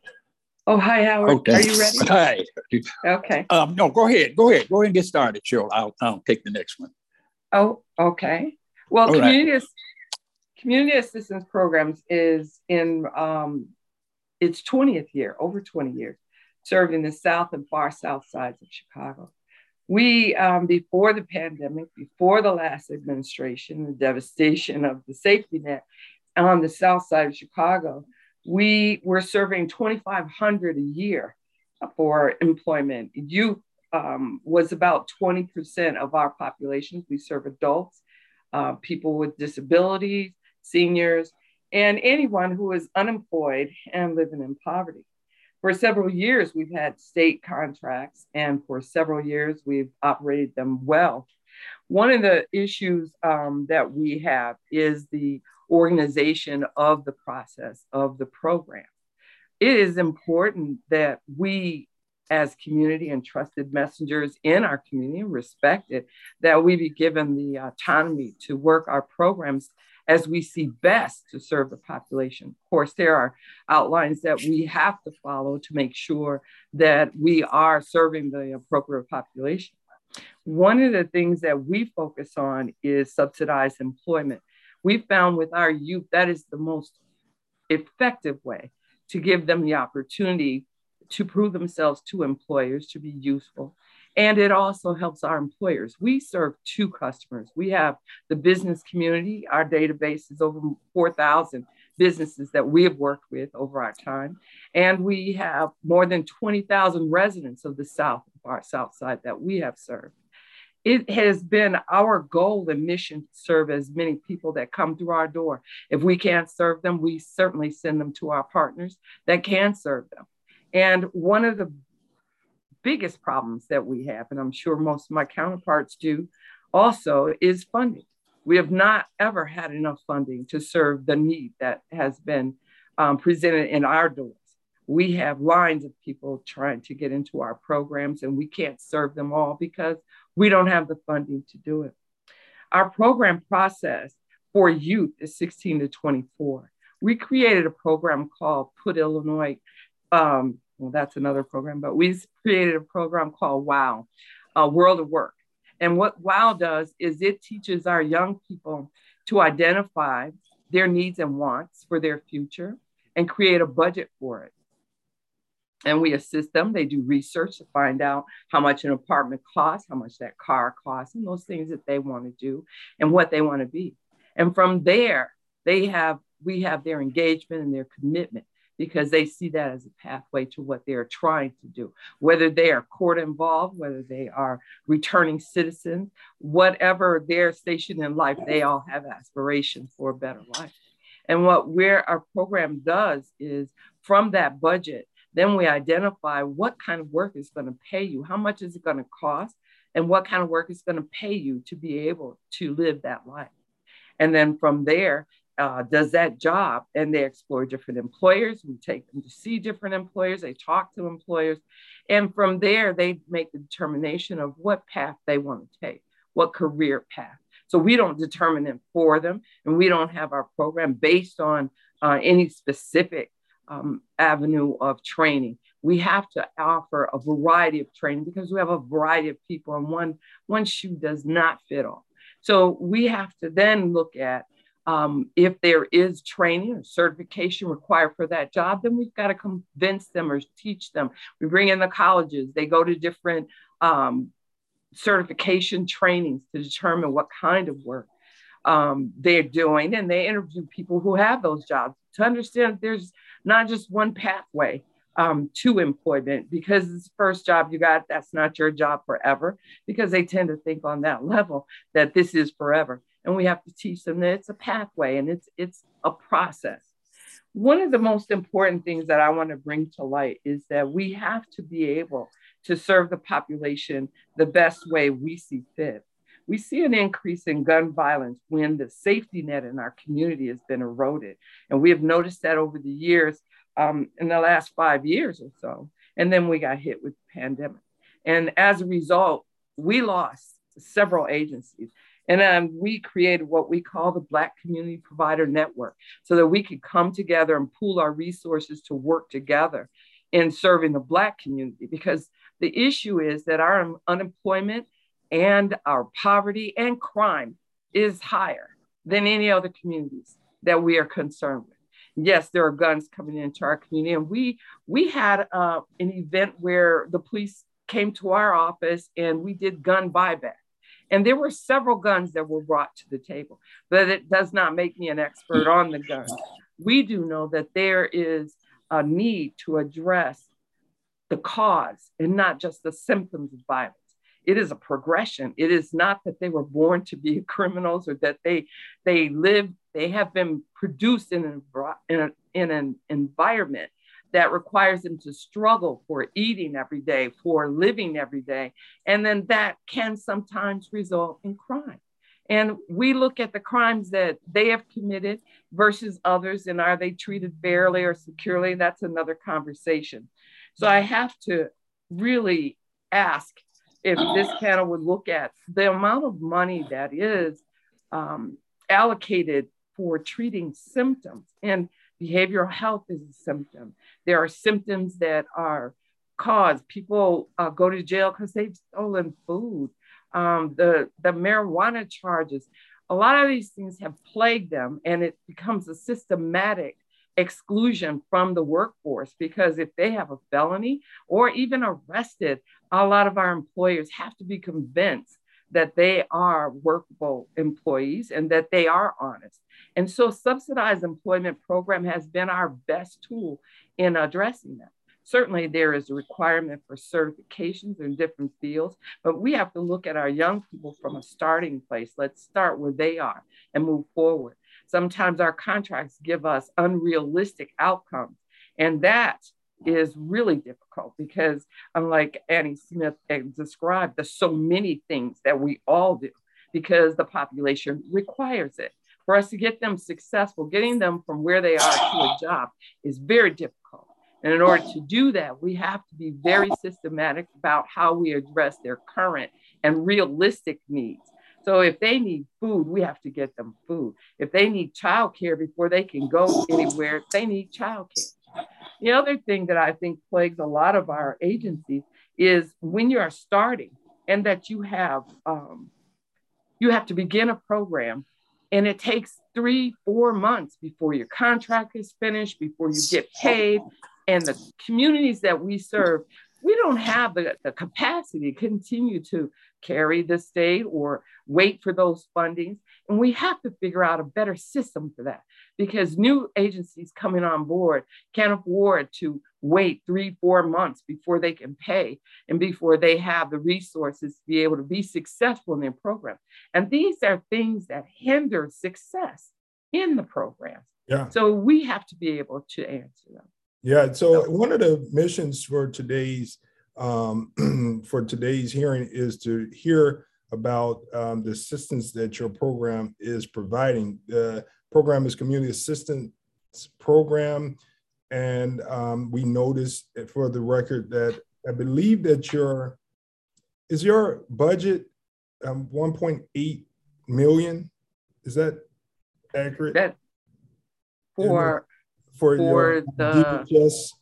Oh, hi, Howard.
Okay.
Are you ready?
Hi.
Okay.
Um, no, go ahead. Go ahead. Go ahead and get started, Cheryl. I'll, I'll take the next one.
Oh, okay. Well,
All
community,
right.
community assistance programs is in um, its twentieth year, over twenty years, serving the South and far South sides of Chicago. We, um, before the pandemic, before the last administration, the devastation of the safety net on the South side of Chicago, we were serving twenty-five hundred a year for employment. Youth um, was about twenty percent of our population. We serve adults, uh, people with disabilities, seniors, and anyone who is unemployed and living in poverty. For several years, we've had state contracts, and for several years, we've operated them well. One of the issues um, that we have is the organization of the process of the program. It is important that we, as community and trusted messengers in our community, respected, that we be given the autonomy to work our programs as we see best to serve the population. Of course, there are outlines that we have to follow to make sure that we are serving the appropriate population. One of the things that we focus on is subsidized employment. We found with our youth that is the most effective way to give them the opportunity to prove themselves to employers, to be useful. And it also helps our employers. We serve two customers. We have the business community. Our database is over four thousand businesses that we have worked with over our time. And we have more than twenty thousand residents of the South, our South side that we have served. It has been our goal and mission to serve as many people that come through our door. If we can't serve them, we certainly send them to our partners that can serve them. And one of the biggest problems that we have, and I'm sure most of my counterparts do also, is funding. We have not ever had enough funding to serve the need that has been um, presented in our doors. We have lines of people trying to get into our programs, and we can't serve them all because we don't have the funding to do it. Our program process for youth is sixteen to twenty-four. We created a program called Put Illinois, um, well, that's another program, but we created a program called WOW, uh, World of Work. And what WOW does is it teaches our young people to identify their needs and wants for their future and create a budget for it. And we assist them. They do research to find out how much an apartment costs, how much that car costs, and those things that they want to do and what they want to be. And from there, they have we have their engagement and their commitment, because they see that as a pathway to what they're trying to do, whether they are court involved, whether they are returning citizens, whatever their station in life, they all have aspirations for a better life. And what we're, our program does is from that budget, then we identify what kind of work is going to pay you, how much is it going to cost, and what kind of work is going to pay you to be able to live that life. And then from there, Uh, does that job, and they explore different employers. We take them to see different employers. They talk to employers. And from there, they make the determination of what path they want to take, what career path. So we don't determine it for them, and we don't have our program based on uh, any specific um, avenue of training. We have to offer a variety of training because we have a variety of people, and one, one shoe does not fit all. So we have to then look at Um, if there is training or certification required for that job, then we've got to convince them or teach them. We bring in the colleges. They go to different um, certification trainings to determine what kind of work um, they're doing. And they interview people who have those jobs to understand there's not just one pathway um, to employment, because it's the first job you got, that's not your job forever, because they tend to think on that level that this is forever. And we have to teach them that it's a pathway and it's it's a process. One of the most important things that I want to bring to light is that we have to be able to serve the population the best way we see fit. We see an increase in gun violence when the safety net in our community has been eroded. And we have noticed that over the years, um, in the last five years or so. And then we got hit with the pandemic. And as a result, we lost several agencies. And um, we created what we call the Black Community Provider Network so that we could come together and pool our resources to work together in serving the Black community. Because the issue is that our unemployment and our poverty and crime is higher than any other communities that we are concerned with. Yes, there are guns coming into our community. And we, we had uh, an event where the police came to our office and we did gun buyback. And there were several guns that were brought to the table, but it does not make me an expert on the guns. We do know that there is a need to address the cause and not just the symptoms of violence. It is a progression. It is not that they were born to be criminals or that they, they live, they have been produced in an, in, a, in an environment that requires them to struggle for eating every day, for living every day. And then that can sometimes result in crime. And we look at the crimes that they have committed versus others, and are they treated fairly or securely? That's another conversation. So I have to really ask if this panel would look at the amount of money that is um, allocated for treating symptoms. And behavioral health is a symptom. There are symptoms that are caused. People uh, go to jail because they've stolen food. Um, the, the marijuana charges, a lot of these things have plagued them, and it becomes a systematic exclusion from the workforce, because if they have a felony or even arrested, a lot of our employers have to be convinced that they are workable employees and that they are honest. And so subsidized employment program has been our best tool in addressing that. Certainly there is a requirement for certifications in different fields, but we have to look at our young people from a starting place. Let's start where they are and move forward. Sometimes our contracts give us unrealistic outcomes, and that is really difficult because, unlike Annie Smith described, there's so many things that we all do because the population requires it. For us to get them successful, getting them from where they are to a job is very difficult. And in order to do that, we have to be very systematic about how we address their current and realistic needs. So if they need food, we have to get them food. If they need childcare before they can go anywhere, they need childcare. The other thing that I think plagues a lot of our agencies is when you are starting and that you have, um, you have to begin a program, and it takes three, four months before your contract is finished, before you get paid. And the communities that we serve, we don't have the, the capacity to continue to carry the state or wait for those fundings. And we have to figure out a better system for that, because new agencies coming on board can't afford to wait three, four months before they can pay and before they have the resources to be able to be successful in their program. And these are things that hinder success in the program.
Yeah.
So we have to be able to answer them.
Yeah, so one of the missions for today's um, for today's hearing is to hear about um, the assistance that your program is providing. The program is Community Assistance Program, and um, we noticed for the record that I believe that your is your budget um, one point eight million. Is that accurate?
That for
for,
for
your
the
D H S?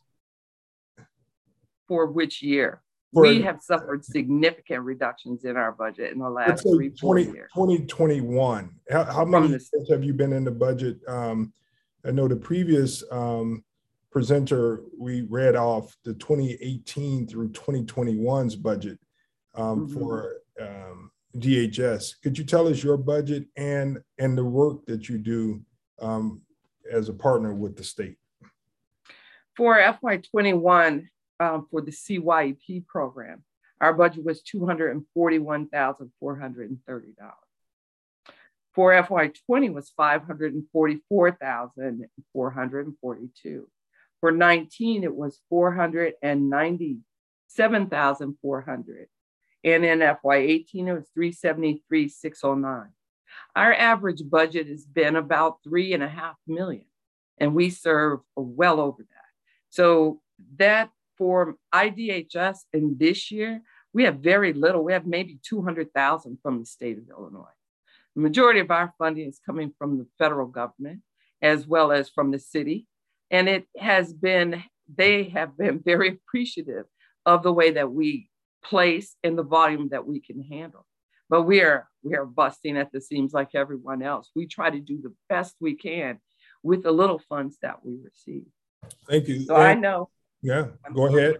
For which year?
For,
we have suffered significant reductions in our budget in the last three, four years.
twenty twenty-one. How, how many years have you been in the budget? Um, I know the previous um, presenter, we read off the twenty eighteen through twenty twenty-one's budget um, mm-hmm. for um, D H S. Could you tell us your budget and, and the work that you do um, as a partner with the state?
For F Y twenty-one, um, for the C Y E P program, our budget was two hundred forty-one thousand four hundred thirty dollars. For F Y twenty was five hundred forty-four thousand four hundred forty-two dollars. For nineteen, it was four hundred ninety seven thousand four hundred. And in F Y eighteen, it was three seventy-three, six oh nine. Our average budget has been about three and a half million, and we serve well over that. So that for I D H S in this year, we have very little. We have maybe two hundred thousand from the state of Illinois. The majority of our funding is coming from the federal government as well as from the city. And it has been, they have been very appreciative of the way that we place and the volume that we can handle. But we are, we are busting at the seams like everyone else. We try to do the best we can with the little funds that we receive.
Thank you.
So and, I know.
Yeah, go ahead.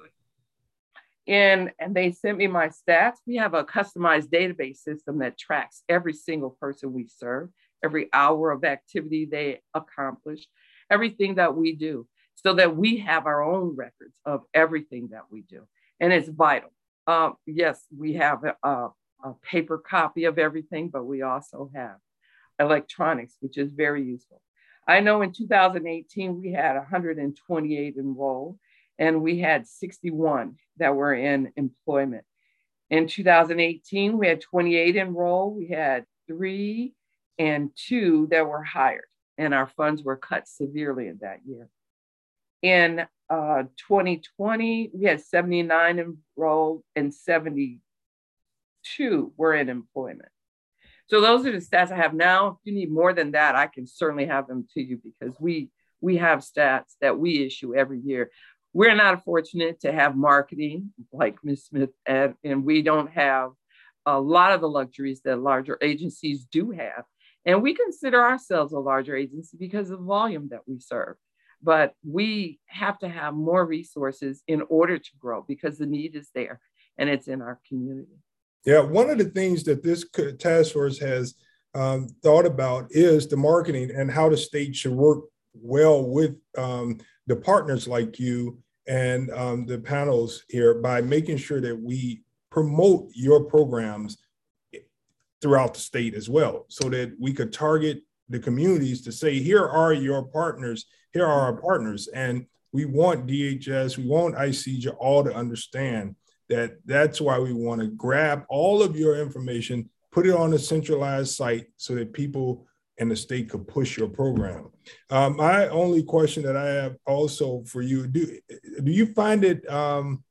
And, and they sent me my stats. We have a customized database system that tracks every single person we serve, every hour of activity they accomplish, everything that we do, so that we have our own records of everything that we do. And it's vital. Uh, yes, we have a, a paper copy of everything, but we also have electronics, which is very useful. I know in two thousand eighteen, we had one hundred twenty-eight enrolled, and we had sixty-one that were in employment. In two thousand eighteen, we had twenty-eight enrolled. We had three and two that were hired, and our funds were cut severely in that year. In uh, twenty twenty, we had seventy-nine enrolled and seventy-two were in employment. So those are the stats I have now. If you need more than that, I can certainly have them to you, because we, we have stats that we issue every year. We're not fortunate to have marketing like Miz Smith, and, and we don't have a lot of the luxuries that larger agencies do have. And we consider ourselves a larger agency because of the volume that we serve. But we have to have more resources in order to grow, because the need is there and it's in our community.
Yeah, one of the things that this task force has um, thought about is the marketing and how the state should work well with um, the partners like you and um, the panels here by making sure that we promote your programs throughout the state as well, so that we could target the communities to say, here are your partners, here are our partners. And we want D H S, we want I C J all to understand that that's why we want to grab all of your information, put it on a centralized site so that people in the state could push your program. Um, my only question that I have also for you, do, do you find it, um,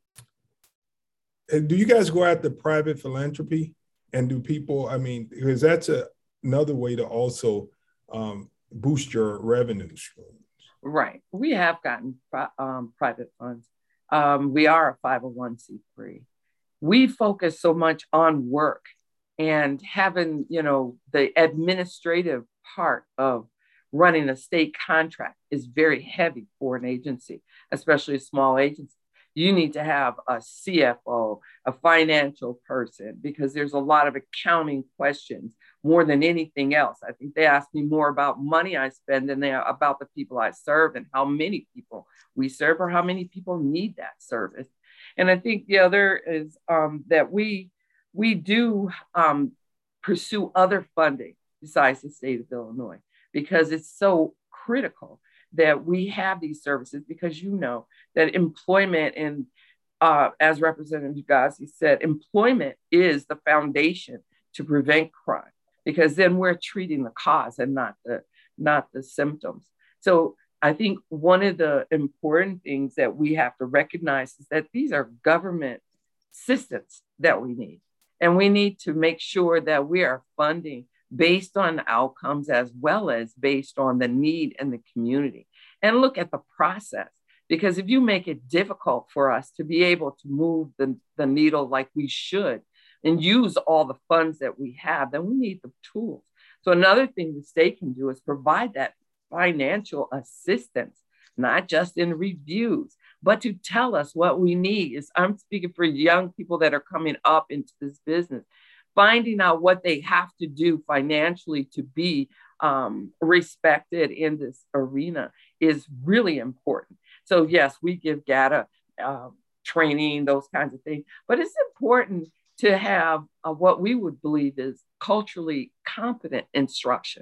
do you guys go after private philanthropy? And do people, I mean, because that's a, another way to also um, boost your revenue stream.
Right. We have gotten um, private funds. Um, we are a five oh one c three. We focus so much on work, and having, you know, the administrative part of running a state contract is very heavy for an agency, especially a small agency. You need to have a C F O, a financial person, because there's a lot of accounting questions more than anything else. I think they ask me more about money I spend than they are about the people I serve and how many people we serve or how many people need that service. And I think the other is um, that we, we do um, pursue other funding besides the state of Illinois, because it's so critical that we have these services, because you know that employment, and uh, as Representative Ugasi said, employment is the foundation to prevent crime, because then we're treating the cause and not the, not the symptoms. So I think one of the important things that we have to recognize is that these are government systems that we need. And we need to make sure that we are funding based on outcomes as well as based on the need in the community. And look at the process, because if you make it difficult for us to be able to move the, the needle like we should and use all the funds that we have, then we need the tools. So another thing the state can do is provide that financial assistance, not just in reviews, but to tell us what we need. Is I'm speaking for young people that are coming up into this business. Finding out what they have to do financially to be um, respected in this arena is really important. So yes, we give G A T A uh, training, those kinds of things, but it's important to have uh, what we would believe is culturally competent instruction,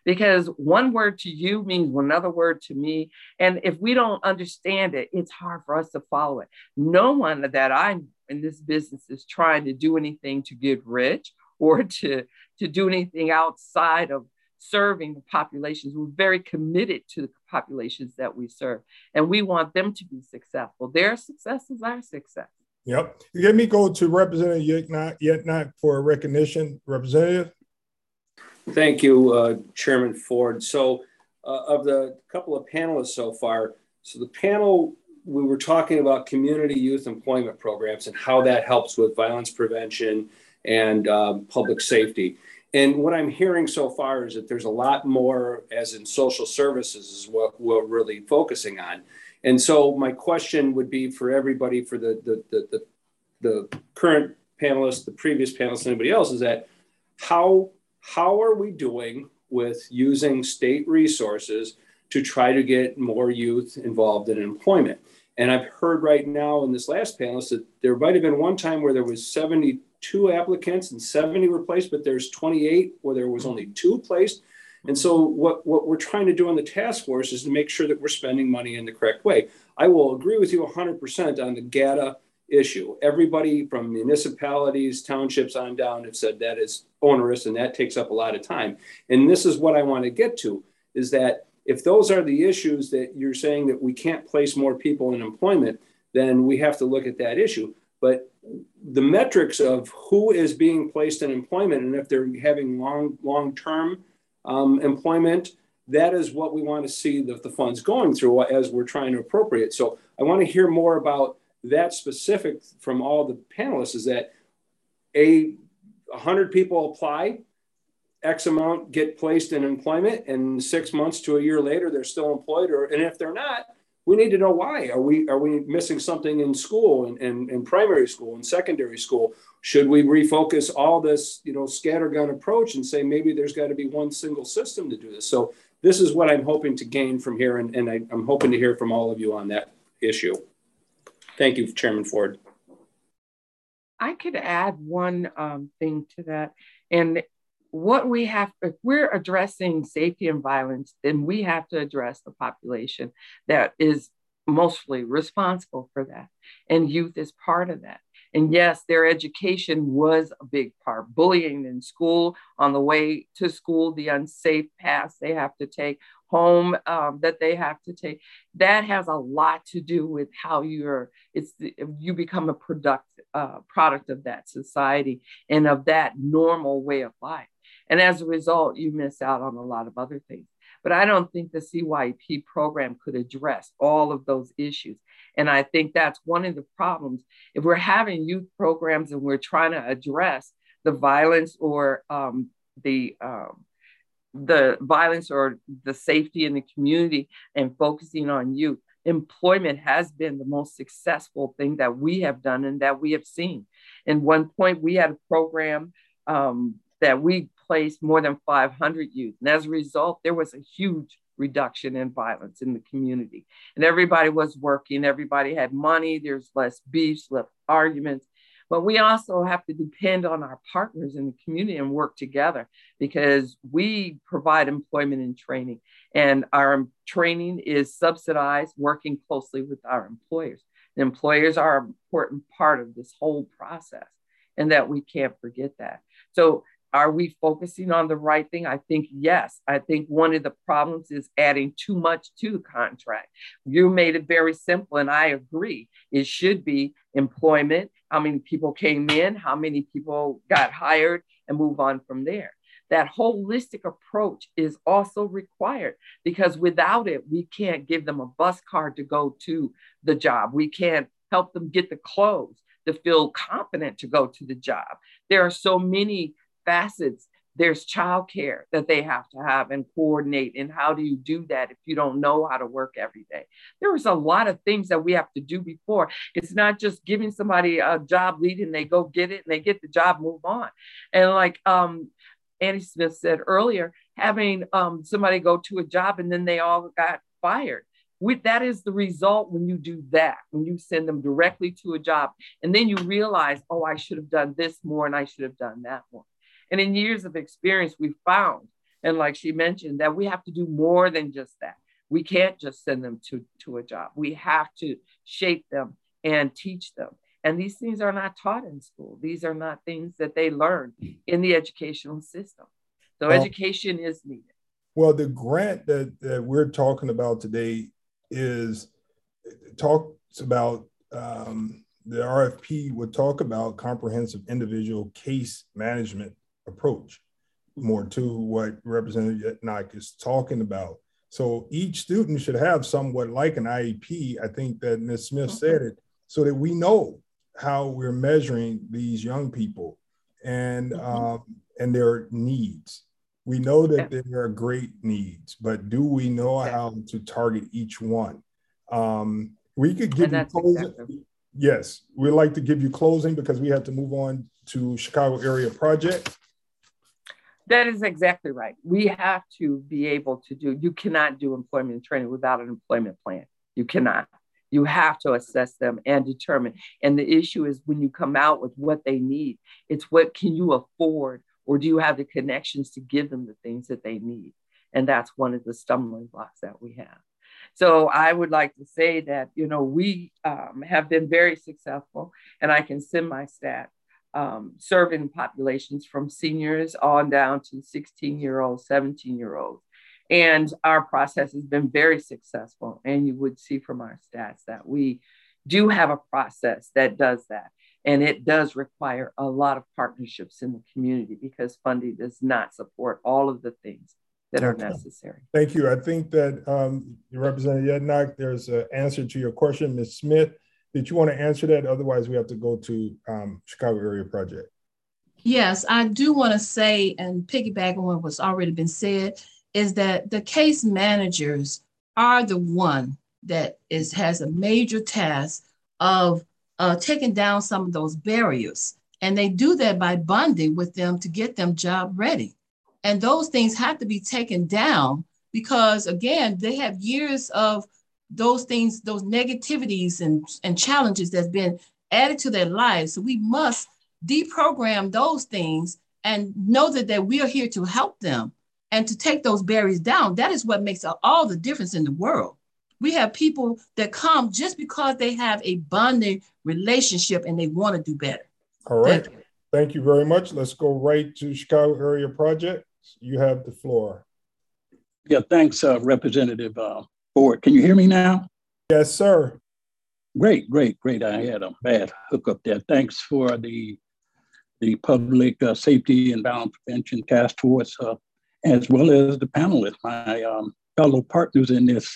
because one word to you means another word to me. And if we don't understand it, it's hard for us to follow it. No one that I'm in this business is trying to do anything to get rich or to, to do anything outside of serving the populations. We're very committed to the populations that we serve, and we want them to be successful. Their success is our success.
Yep. Let me go to Representative Yetnot, Yetnot for recognition. Representative.
Thank you, uh, Chairman Ford. So uh, of the couple of panelists so far, so the panel, we were talking about community youth employment programs and how that helps with violence prevention and um, public safety. And what I'm hearing so far is that there's a lot more, as in social services, is what we're really focusing on. And so my question would be for everybody, for the the the, the, the current panelists, the previous panelists, anybody else, is that how how are we doing with using state resources to try to get more youth involved in employment? And I've heard right now in this last panelist that there might have been one time where there was seventy-two applicants and seventy were placed, but there's twenty-eight where there was only two placed. And so what, what we're trying to do on the task force is to make sure that we're spending money in the correct way. I will agree with you one hundred percent on the G A T A issue. Everybody from municipalities, townships on down have said that is onerous and that takes up a lot of time. And this is what I want to get to, is that if those are the issues that you're saying that we can't place more people in employment, then we have to look at that issue. But the metrics of who is being placed in employment and if they're having long, long-term um, employment, that is what we want to see the, the funds going through as we're trying to appropriate. So I want to hear more about that specific from all the panelists, is that a one hundred people apply, X amount get placed in employment, and six months to a year later, they're still employed. Or, and if they're not, we need to know why. Are we are we missing something in school and in, in, in primary school and secondary school? Should we refocus all this, you know, scattergun approach and say maybe there's got to be one single system to do this? So this is what I'm hoping to gain from here, and, and I, I'm hoping to hear from all of you on that issue. Thank you, Chairman Ford.
I could add one um, thing to that. And what we have, if we're addressing safety and violence, then we have to address the population that is mostly responsible for that. And youth is part of that. And yes, their education was a big part. Bullying in school, on the way to school, the unsafe paths they have to take, home um, that they have to take. That has a lot to do with how you're, it's you become a product, uh, product of that society and of that normal way of life. And as a result, you miss out on a lot of other things. But I don't think the C Y P program could address all of those issues. And I think that's one of the problems. If we're having youth programs and we're trying to address the violence or um, the um, the violence or the safety in the community and focusing on youth, employment has been the most successful thing that we have done and that we have seen. And one point we had a program um, that we placed more than five hundred youth. And as a result, there was a huge reduction in violence in the community. And everybody was working, everybody had money, there's less beefs, less arguments. But we also have to depend on our partners in the community and work together, because we provide employment and training, and our training is subsidized, working closely with our employers. The employers are an important part of this whole process, and that we can't forget that. So are we focusing on the right thing? I think yes. I think one of the problems is adding too much to the contract. You made it very simple, and I agree. It should be employment, how many people came in, how many people got hired, and move on from there. That holistic approach is also required, because without it, we can't give them a bus card to go to the job. We can't help them get the clothes to feel confident to go to the job. There are so many facets. There's childcare that they have to have and coordinate. And how do you do that if you don't know how to work every day? There is a lot of things that we have to do before. It's not just giving somebody a job lead and they go get it and they get the job, move on. And like um, Annie Smith said earlier, having um, somebody go to a job and then they all got fired. With, that is the result when you do that, when you send them directly to a job. And then you realize, oh, I should have done this more and I should have done that more. And in years of experience, we found And like she mentioned, that we have to do more than just that. We can't just send them to, to a job. We have to shape them and teach them. And these things are not taught in school. These are not things that they learn in the educational system. So well, education is needed.
Well, the grant that, that we're talking about today is talks about, um, the R F P would talk about comprehensive individual case management approach, more to what Representative Yetnock is talking about. So each student should have somewhat like an I E P. I think that Miz Smith mm-hmm. said it, so that we know how we're measuring these young people and mm-hmm. um, and their needs. We know that yeah. there are great needs, but do we know yeah. how to target each one? Um, we could give you closing. Exactly. Yes, we'd like to give you closing because we have to move on to Chicago area project.
That is exactly right. We have to be able to do, you cannot do employment training without an employment plan. You cannot. You have to assess them and determine. And the issue is when you come out with what they need, it's what can you afford, or do you have the connections to give them the things that they need? And that's one of the stumbling blocks that we have. So I would like to say that, you know, we um, have been very successful, and I can send my stat, um, serving populations from seniors on down to sixteen year olds, seventeen year olds. And our process has been very successful. And you would see from our stats that we do have a process that does that. And it does require a lot of partnerships in the community because funding does not support all of the things that are necessary.
Thank you. I think that um, Representative Yetnock, there's an answer to your question. Miz Smith, did you want to answer that? Otherwise, we have to go to um, Chicago area project.
Yes, I do want to say, and piggyback on what was already been said, is that the case managers are the one that is has a major task of uh, taking down some of those barriers. And they do that by bonding with them to get them job ready. And those things have to be taken down because, again, they have years of those things, those negativities and, and challenges that's been added to their lives. So we must deprogram those things and know that, that we are here to help them and to take those barriers down. That is what makes all the difference in the world. We have people that come just because they have a bonding relationship and they want to do better.
All right. Thank you. Thank you very much. Let's go right to Chicago area project. You have the floor.
Yeah, thanks, uh, Representative uh, Ford. Can you hear me now?
Yes, sir.
Great, great, great. I had a bad hookup there. Thanks for the, the Public uh, Safety and Violence Prevention Task Force, uh, as well as the panelists, my um, fellow partners in this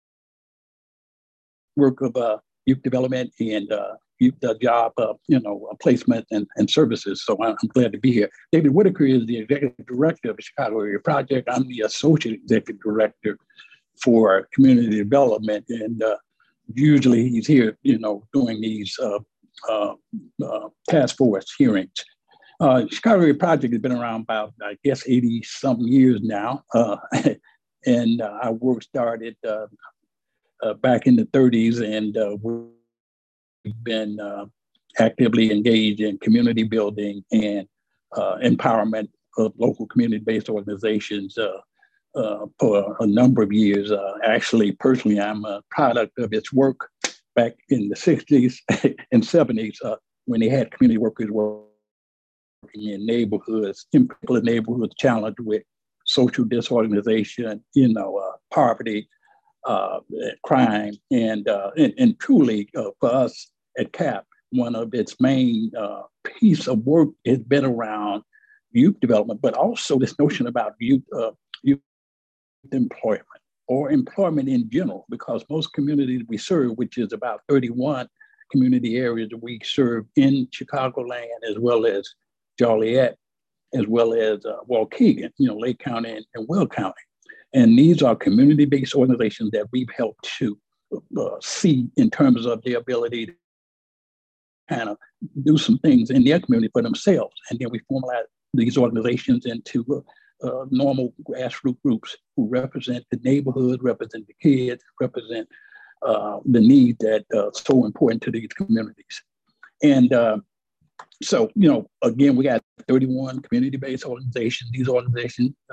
work of uh, youth development and uh, youth uh, job, uh, you know, placement and, and services. So I'm, I'm glad to be here. David Whitaker is the executive director of the Chicago Area Project. I'm the associate executive director for community development, and uh, usually he's here, you know, doing these uh, uh, uh, task force hearings. Uh, Chicago Area Project has been around about, I guess, eighty some years now, uh, and uh, our work started uh, uh, back in the thirties, and uh, we're We've been uh, actively engaged in community building and uh, empowerment of local community-based organizations uh, uh, for a number of years. Uh, actually, personally, I'm a product of its work back in the sixties and seventies uh, when they had community workers working in neighborhoods, in particular neighborhoods challenged with social disorganization, you know, uh, poverty, Uh, crime, and, uh, and and truly uh, for us at C A P, one of its main uh, piece of work has been around youth development, but also this notion about youth, uh, youth employment or employment in general, because most communities we serve, which is about thirty-one community areas that we serve in Chicagoland, as well as Joliet, as well as uh, Waukegan, you know, Lake County and, and Will County. And these are community-based organizations that we've helped to uh, see in terms of their ability to kind of do some things in their community for themselves. And then we formalize these organizations into uh, uh, normal grassroots groups who represent the neighborhood, represent the kids, represent uh, the need that uh, so important to these communities. And uh, so, you know, again, we got thirty-one community-based organizations. These organizations uh,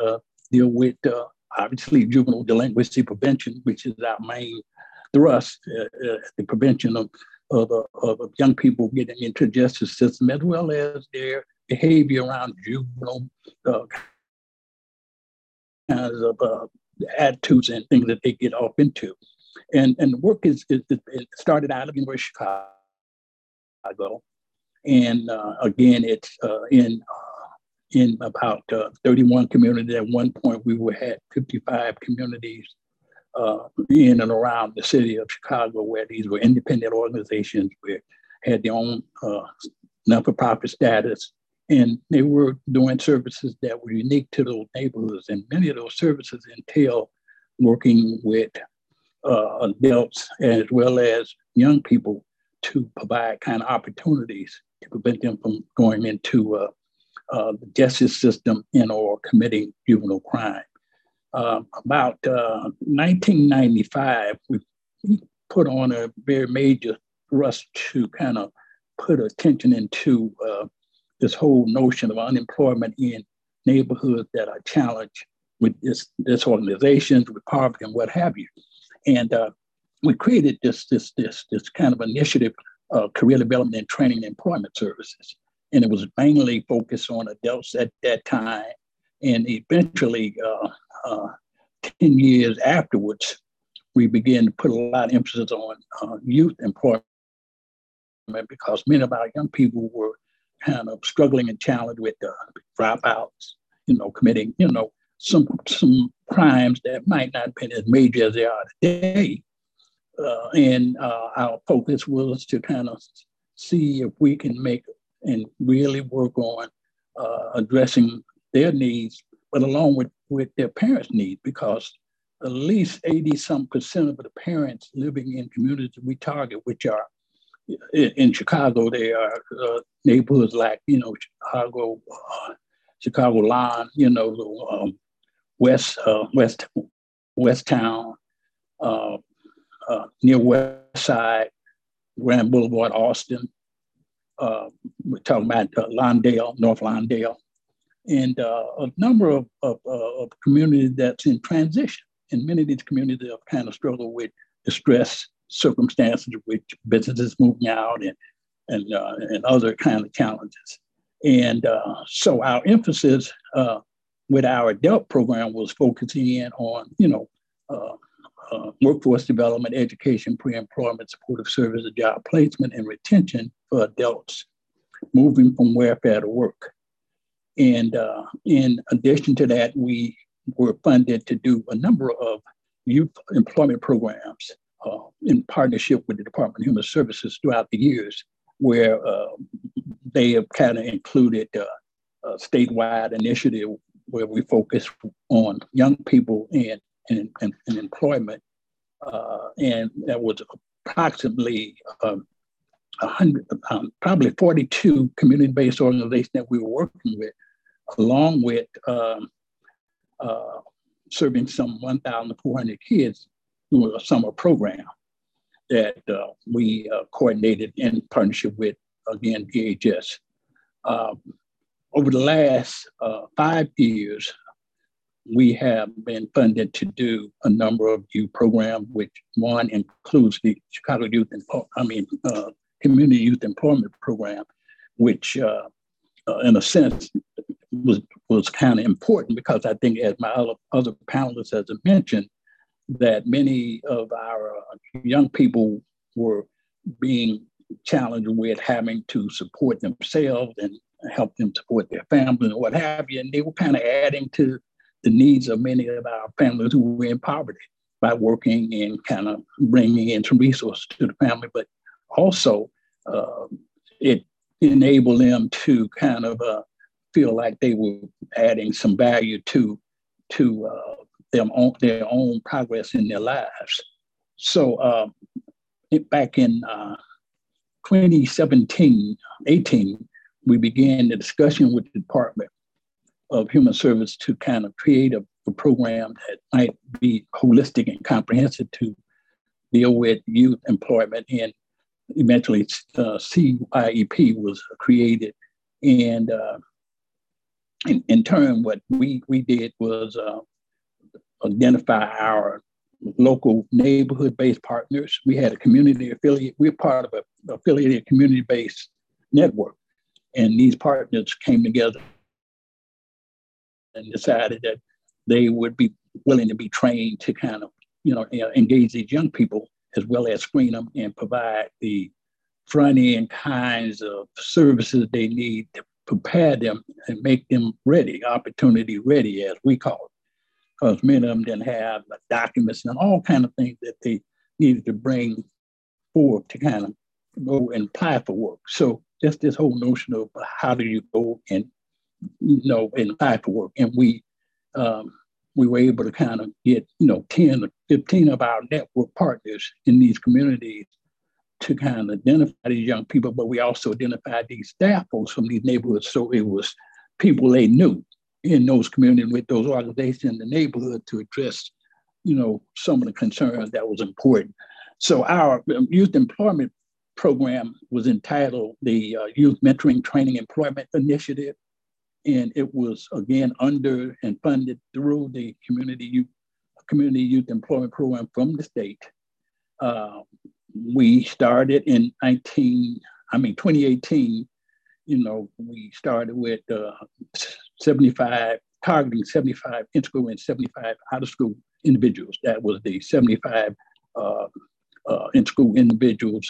deal with uh, obviously juvenile delinquency prevention, which is our main thrust, uh, uh, the prevention of, of, of young people getting into the justice system, as well as their behavior around juvenile uh, kinds of uh, attitudes and things that they get off into. And, and the work is, is it started out of the University of Chicago. And uh, again, it's uh, in uh, in about uh, thirty-one communities. At one point, we were had fifty-five communities uh, in and around the city of Chicago, where these were independent organizations, where had their own uh, non-for-profit status, and they were doing services that were unique to those neighborhoods. And many of those services entail working with uh, adults as well as young people to provide kind of opportunities to prevent them from going into uh, uh, the justice system and or committing juvenile crime. Uh, about uh, nineteen ninety-five, we put on a very major thrust to kind of put attention into uh, this whole notion of unemployment in neighborhoods that are challenged with this, this organizations, with poverty and what have you. And uh, we created this, this, this, this kind of initiative, uh, career development and training and employment services. And it was mainly focused on adults at that time. And eventually, uh, uh, ten years afterwards, we began to put a lot of emphasis on uh, youth employment, because many of our young people were kind of struggling and challenged with uh, dropouts, you know, committing, you know, some some crimes that might not have been as major as they are today. Uh, and uh, our focus was to kind of see if we can make and really work on uh, addressing their needs, but along with, with their parents' needs, because at least eighty some percent of the parents living in communities we target, which are in, in Chicago, they are uh, neighborhoods like, you know, Chicago, uh, Chicago Line, you know, um, West, uh, West, West Town, uh, uh, near West Side, Grand Boulevard, Austin. Uh, we're talking about uh, Lawndale, North Lawndale, and uh, a number of, of, uh, of communities that's in transition. And many of these communities have kind of struggled with distress circumstances, with businesses moving out and and, uh, and other kind of challenges. And uh, so our emphasis uh, with our adult program was focusing in on, you know, uh, uh, workforce development, education, pre-employment, supportive services, job placement, and retention for adults moving from welfare to work. And uh, in addition to that, we were funded to do a number of youth employment programs uh, in partnership with the Department of Human Services throughout the years, where uh, they have kind of included uh, a statewide initiative where we focus on young people and, and, and, and employment. Uh, and that was approximately um, one hundred, um, probably forty-two community-based organizations that we were working with, along with um, uh, serving some one thousand four hundred kids through a summer program that uh, we uh, coordinated in partnership with, again, D H S. Um, over the last uh, five years, we have been funded to do a number of youth programs, which one includes the Chicago Youth, Empl- I mean, uh, Community Youth Employment Program, which uh, uh, in a sense was, was kind of important, because I think, as my other, other panelists has mentioned, that many of our uh, young people were being challenged with having to support themselves and help them support their family and what have you. And they were kind of adding to the needs of many of our families who were in poverty by working and kind of bringing in some resources to the family. But also uh, it enabled them to kind of uh, feel like they were adding some value to, to uh, them own, their own progress in their lives. So uh, it, back in uh, twenty seventeen, eighteen, we began the discussion with the Department of Human Services to kind of create a, a program that might be holistic and comprehensive to deal with youth employment. And eventually uh, C Y E P was created. And uh, in, in turn, what we, we did was uh, identify our local neighborhood-based partners. We had a community affiliate. We're part of a affiliated community-based network. And these partners came together and decided that they would be willing to be trained to kind of, you know, engage these young people as well as screen them and provide the front end kinds of services they need to prepare them and make them ready, opportunity ready, as we call it. Because many of them didn't have documents and all kinds of things that they needed to bring forward to kind of go and apply for work. So just this whole notion of how do you go and, you know, and apply for work. And we um, we were able to kind of get, you know, ten or fifteen of our network partners in these communities to kind of identify these young people, but we also identified these staff folks from these neighborhoods. So it was people they knew in those communities with those organizations in the neighborhood to address, you know, some of the concerns that was important. So our youth employment program was entitled the uh, Youth Mentoring Training Employment Initiative. And it was, again, under and funded through the Community Youth, Community Youth Employment Program from the state. Uh, we started in nineteen, I mean, twenty eighteen, you know, we started with uh, seventy-five, targeting seventy-five in-school and seventy-five out-of-school individuals. That was the seventy-five uh, uh, in-school individuals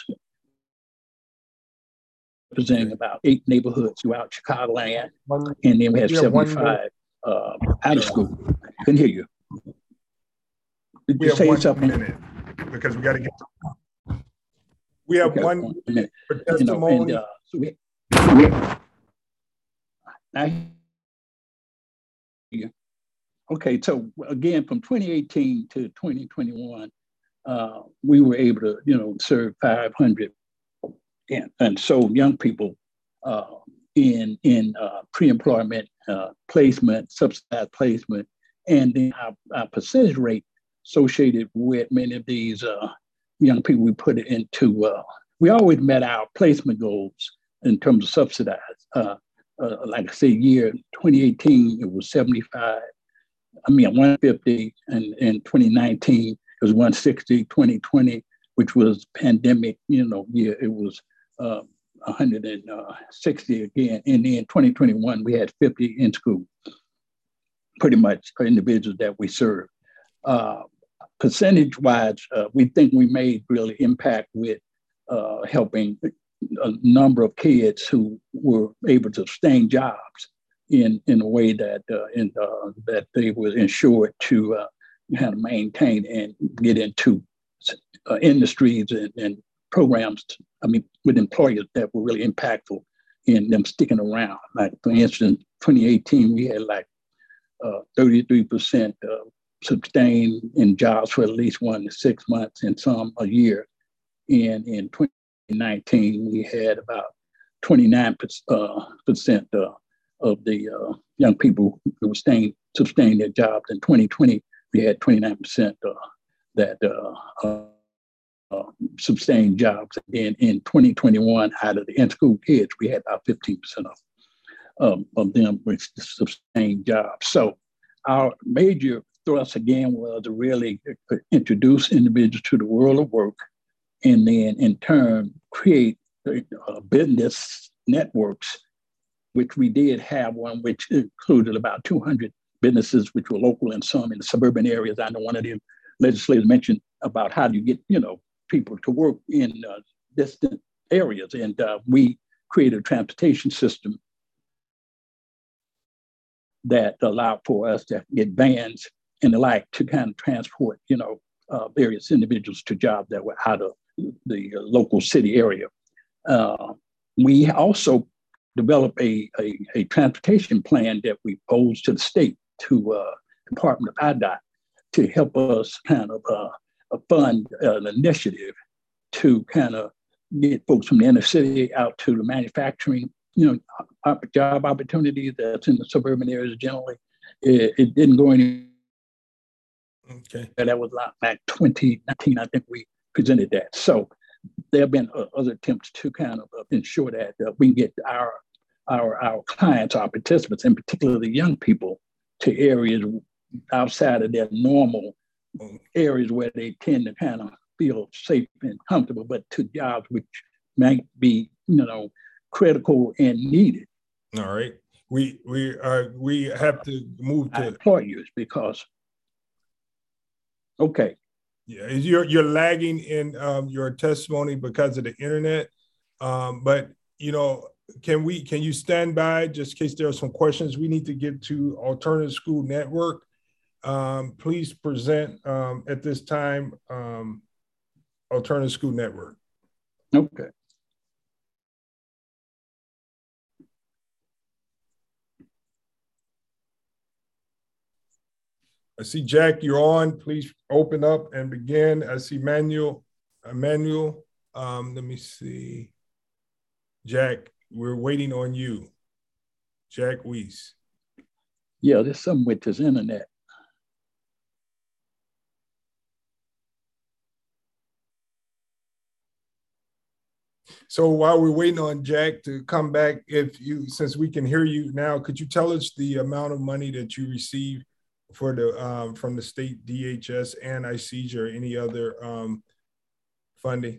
representing about eight neighborhoods throughout Chicagoland. And then we had seventy-five uh, out of school. I couldn't hear you. Did
we
you
have
say
one
something?
minute because we got to get to, we have
okay,
one,
one minute
for testimony.
You know, and, uh, so we, I, okay, so again, from twenty eighteen to twenty twenty-one, uh, we were able to, you know, serve five hundred and, and so young people uh, in in uh, pre-employment uh, placement, subsidized placement, and then our, our percentage rate associated with many of these uh, young people we put it into. Uh, we always met our placement goals in terms of subsidized. Uh, uh, like I say, year twenty eighteen it was seventy-five. I mean one fifty, and in twenty nineteen it was one sixty. twenty twenty, which was pandemic, you know, year, it was uh, one hundred sixty again. And then twenty twenty-one, we had fifty in school, pretty much individuals that we serve. Uh, percentage wise, uh, we think we made really impact with uh, helping a number of kids who were able to sustain jobs in, in a way that uh, in, uh, that they were ensured to uh, kind of maintain and get into uh, industries and, and programs, to, I mean, with employers that were really impactful in them sticking around. Like, for instance, twenty eighteen, we had like uh, thirty-three percent uh, sustained in jobs for at least one to six months and some a year. And in twenty nineteen, we had about twenty-nine percent uh, of the uh, young people who were staying, sustained their jobs. In twenty twenty, we had twenty-nine percent uh, that uh, uh, uh, sustained jobs. And in twenty twenty-one, out of the in-school kids, we had about fifteen percent of, um, of them with sustained jobs. So our major thrust again was to really introduce individuals to the world of work, and then in turn create uh, business networks, which we did have one, which included about two hundred businesses, which were local and some in the suburban areas. I know one of the legislators mentioned about how do you get, you know, people to work in uh, distant areas. And uh, we created a transportation system that allowed for us to get vans and the like to kind of transport, you know, uh, various individuals to jobs that were out of the uh, local city area. Uh, we also developed a, a, a transportation plan that we posed to the state, to uh, Department of I D O T, to help us kind of uh, fund uh, an initiative to kind of get folks from the inner city out to the manufacturing, you know, job opportunities that's in the suburban areas generally. It, it didn't go any. Okay. That was like twenty nineteen, I think we presented that. So there have been uh, other attempts to kind of uh, ensure that uh, we can get our our, our clients, our participants, in particular the young people, to areas outside of their normal areas where they tend to kind of feel safe and comfortable, but to jobs which might be, you know, critical and needed.
All right. We we are we have to move to
employers because okay.
Yeah, you're you're lagging in um, your testimony because of the internet. Um, but you know, can we can you stand by just in case there are some questions? We need to get to Alternative School Network. Um, please present um, at this time, um, Alternative School Network.
Okay.
I see Jack, you're on. Please open up and begin. I see Manuel. Emmanuel, um, let me see. Jack, we're waiting on you. Jack Weiss.
Yeah, there's something with this internet.
So while we're waiting on Jack to come back, if you, since we can hear you now, could you tell us the amount of money that you received for the um, from the state D H S and I C E J or any other um, funding,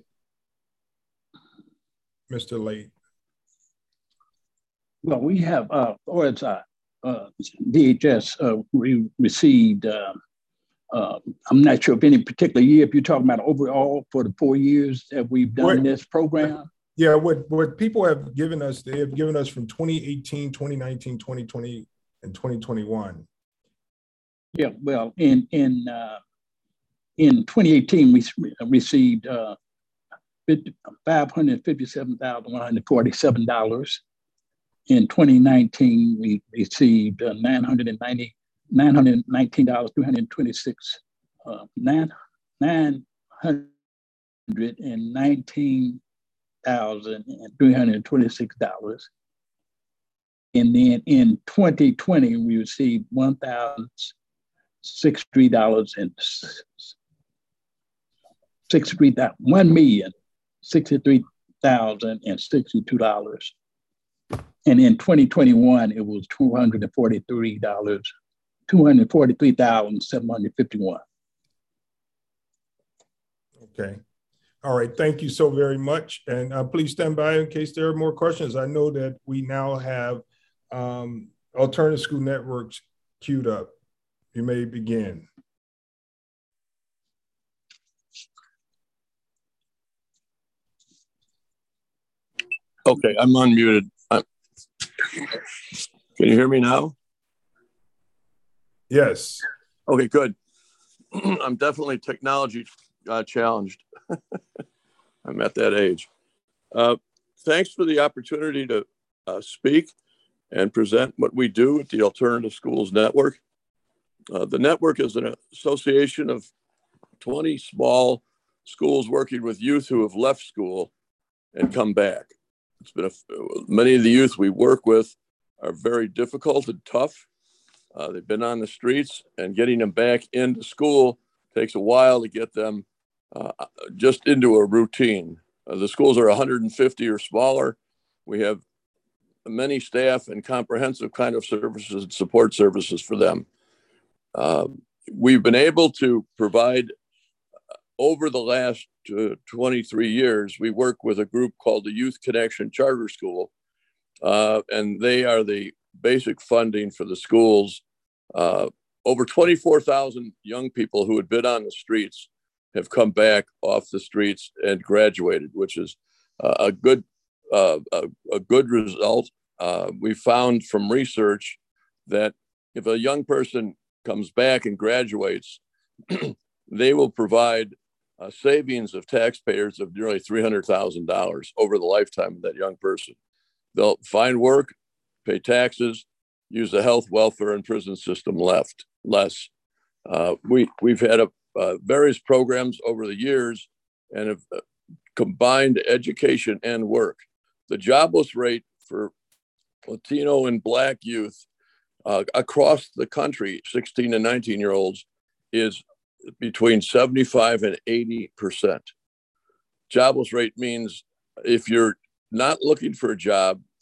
Mister Late?
Well, we have, uh, or it's uh, uh, D H S, uh, we received, uh, uh, I'm not sure of any particular year, if you're talking about overall for the four years that we've done what, this program.
Yeah, what, what people have given us, they have given us from twenty eighteen, twenty nineteen, twenty twenty, and twenty twenty-one.
Yeah, well, in in uh, in twenty eighteen, we received uh, five hundred fifty-seven thousand one hundred forty-seven dollars. In twenty nineteen, we received uh, nine hundred ninety, nine hundred nineteen dollars, three hundred twenty-six, uh, nine hundred nineteen thousand three hundred twenty-six dollars. And then in twenty twenty, we received one thousand sixty-three dollars and sixty-three thousand, one million sixty-three thousand and sixty-two dollars. And in twenty twenty-one, it was two hundred forty-three dollars, two hundred forty-three thousand seven hundred fifty-one.
Okay. All right. Thank you so very much. And uh, please stand by in case there are more questions. I know that we now have um, Alternative School Networks queued up. You may begin.
Okay, I'm unmuted. I'm... Can you hear me now?
Yes.
Okay, good. I'm definitely technology uh, challenged. I'm at that age. Uh, thanks for the opportunity to uh, speak and present what we do at the Alternative Schools Network. Uh, the network is an association of twenty small schools working with youth who have left school and come back. It's been a, many of the youth we work with are very difficult and tough. Uh, they've been on the streets, and getting them back into school takes a while to get them uh, just into a routine. Uh, the schools are one hundred fifty or smaller. We have many staff and comprehensive kind of services and support services for them. Uh, we've been able to provide, over the last uh, twenty-three years, we work with a group called the Youth Connection Charter School, uh, and they are the basic funding for the schools. Uh, over twenty-four thousand young people who had been on the streets have come back off the streets and graduated, which is uh, a good uh, a, a good result. Uh, we found from research that if a young person comes back and graduates, they will provide uh, savings of taxpayers of nearly three hundred thousand dollars over the lifetime of that young person. They'll find work, pay taxes, use the health, welfare, and prison system left less. Uh, we, we've had a, uh, various programs over the years and have uh, combined education and work. The jobless rate for Latino and Black youth uh, across the country, sixteen and nineteen year olds, is between seventy-five and eighty percent. Jobless rate means if you're not looking for a job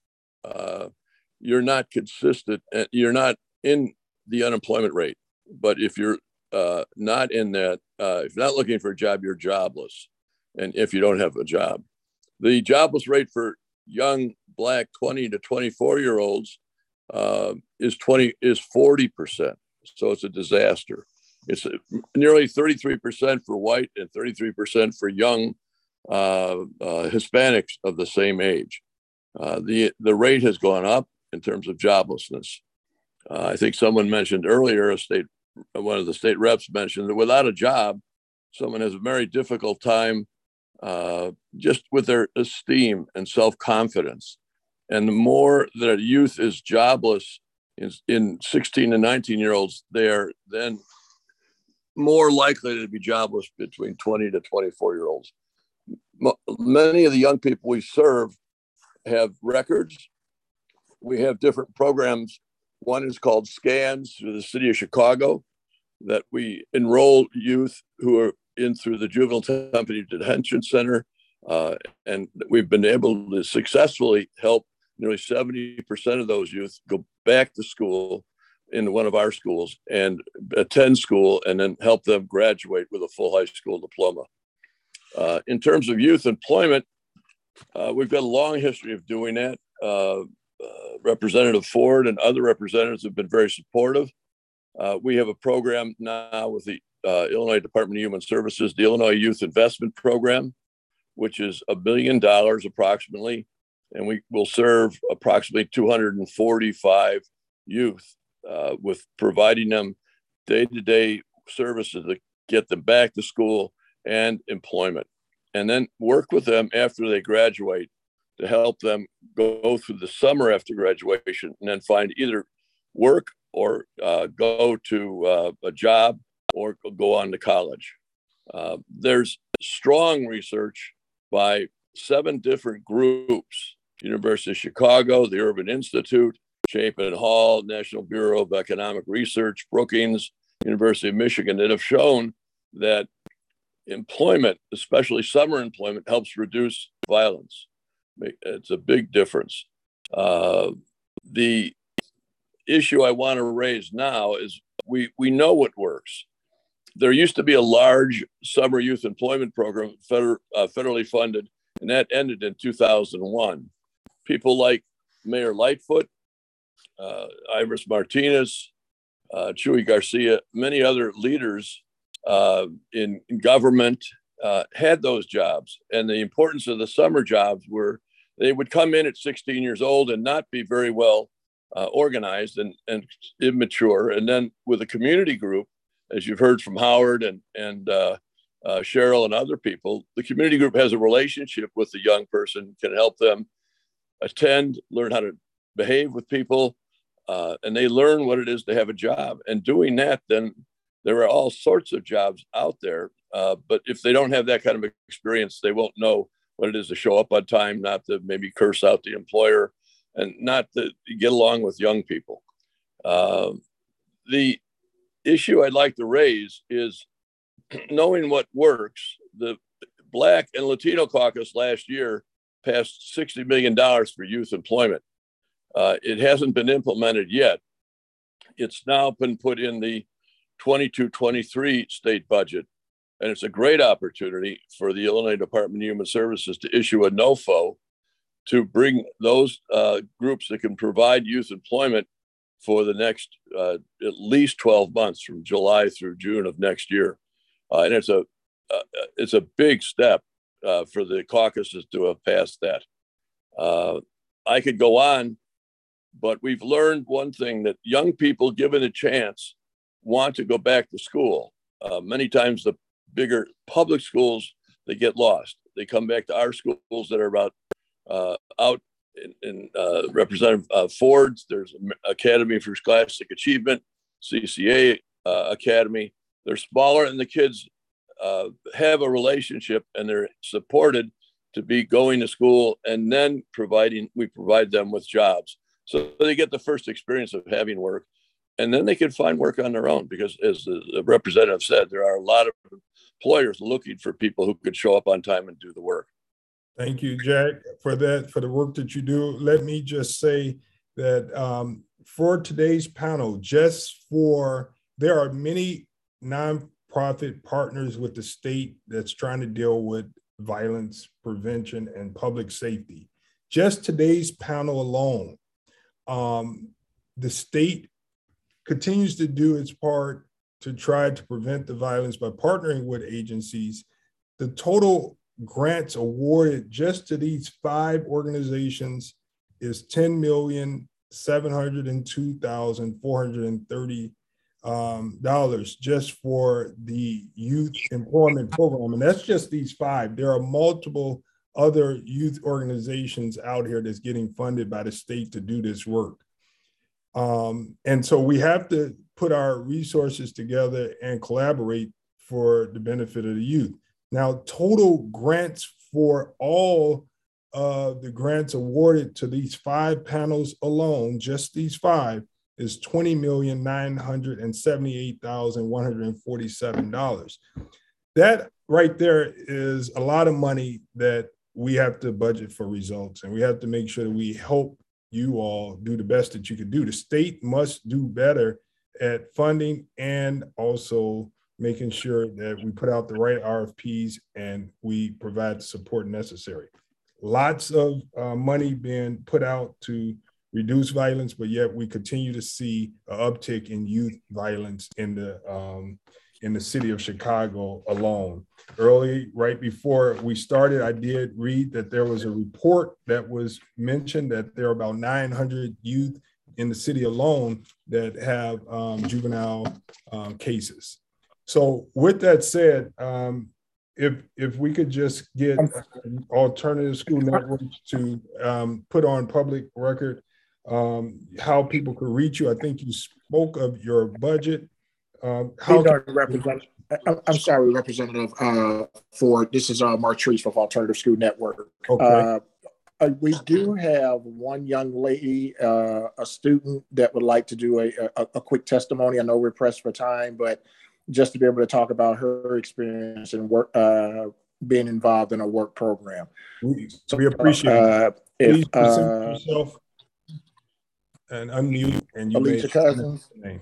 uh, you're not consistent. You're not in the unemployment rate. But if you're uh, not in that, uh, if you're not looking for a job, you're jobless. And if you don't have a job, the jobless rate for young Black twenty to twenty-four year olds uh, is twenty is forty percent. So it's a disaster. It's nearly thirty-three percent for white and thirty-three percent for young uh, uh, Hispanics of the same age. Uh, the, the rate has gone up in terms of joblessness. Uh, I think someone mentioned earlier, a state, one of the state reps mentioned that without a job, someone has a very difficult time uh, just with their esteem and self-confidence. And the more that youth is jobless in, in sixteen to nineteen year olds, they are then more likely to be jobless between twenty to twenty-four year olds. M- many of the young people we serve have records. We have different programs. One is called SCANS through the city of Chicago, that we enroll youth who are in through the Juvenile Company Detention Center. Uh, and we've been able to successfully help nearly seventy percent of those youth go back to school in one of our schools and attend school and then help them graduate with a full high school diploma. Uh, in terms of youth employment, uh, we've got a long history of doing that. Uh, uh, Representative Ford and other representatives have been very supportive. Uh, we have a program now with the uh, Illinois Department of Human Services, the Illinois Youth Investment Program, which is a billion dollars approximately, and we will serve approximately two hundred forty-five youth uh, with providing them day-to-day services to get them back to school and employment, and then work with them after they graduate to help them go through the summer after graduation and then find either work or uh, go to uh, a job or go on to college. Uh, there's strong research by seven different groups: University of Chicago, the Urban Institute, Chapin Hall, National Bureau of Economic Research, Brookings, University of Michigan, that have shown that employment, especially summer employment, helps reduce violence. It's a big difference. Uh, the issue I want to raise now is we, we know what works. There used to be a large summer youth employment program, feder, uh, federally funded, and that ended in two thousand one. People like Mayor Lightfoot, uh, Iris Martinez, uh, Chuy Garcia, many other leaders uh, in, in government uh, had those jobs. And the importance of the summer jobs were they would come in at sixteen years old and not be very well uh, organized and, and immature. And then with a community group, as you've heard from Howard and, and uh, uh, Cheryl and other people, the community group has a relationship with the young person, can help them attend, learn how to behave with people, uh, and they learn what it is to have a job. And doing that, then there are all sorts of jobs out there. Uh, but if they don't have that kind of experience, they won't know what it is to show up on time, not to maybe curse out the employer, and not to get along with young people. Uh, the issue I'd like to raise is knowing what works. The Black and Latino Caucus last year passed sixty million dollars for youth employment. Uh, it hasn't been implemented yet. It's now been put in the twenty-two twenty-three state budget. And it's a great opportunity for the Illinois Department of Human Services to issue a N O F O to bring those uh, groups that can provide youth employment for the next uh, at least twelve months, from July through June of next year. Uh, and it's a uh, it's a big step uh, for the caucuses to have passed that. Uh, I could go on, but we've learned one thing, that young people given a chance want to go back to school. Uh, many times the bigger public schools, they get lost. They come back to our schools that are about uh, out in, in uh, Representative uh, Ford's. There's Academy for Scholastic Achievement, C C A uh, Academy. They're smaller, and the kids uh, have a relationship, and they're supported to be going to school, and then providing, we provide them with jobs. So they get the first experience of having work, and then they can find work on their own, because as the, the representative said, there are a lot of employers looking for people who could show up on time and do the work.
Thank you, Jack, for that, for the work that you do. Let me just say that um, for today's panel, just for, there are many nonprofit partners with the state that's trying to deal with violence prevention and public safety. Just today's panel alone, um, the state continues to do its part to try to prevent the violence by partnering with agencies. The total grants awarded just to these five organizations is ten million seven hundred two thousand four hundred thirty um, dollars just for the youth employment program. And that's just these five. There are multiple other youth organizations out here that's getting funded by the state to do this work. Um, and so we have to put our resources together and collaborate for the benefit of the youth. Now, total grants for all of the grants awarded to these five panels alone, just these five, is twenty million nine hundred seventy-eight thousand one hundred forty-seven dollars. That right there is a lot of money that we have to budget for results, and we have to make sure that we help you all do the best that you can do. The state must do better at funding and also making sure that we put out the right R F Ps and we provide the support necessary. Lots of uh, money being put out to reduce violence, but yet we continue to see an uptick in youth violence in the um, in the city of Chicago alone. Early, right before we started, I did read that there was a report that was mentioned that there are about nine hundred youth in the city alone that have um, juvenile um, cases. So with that said, um, if if we could just get alternative school networks to um, put on public record um, how people could reach you. I think you spoke of your budget. Um, how
can- Representative, I'm sorry, Representative uh, Ford. This is uh, Mark Trees from Alternative School Network.
Okay.
Uh, we do have one young lady, uh, a student that would like to do a, a, a quick testimony. I know we're pressed for time, but just to be able to talk about her experience and work, uh, being involved in a work program.
We, so we appreciate
uh,
it. Please
if,
present
uh,
yourself and unmute, and you
Alicia
may
Cousins.
name.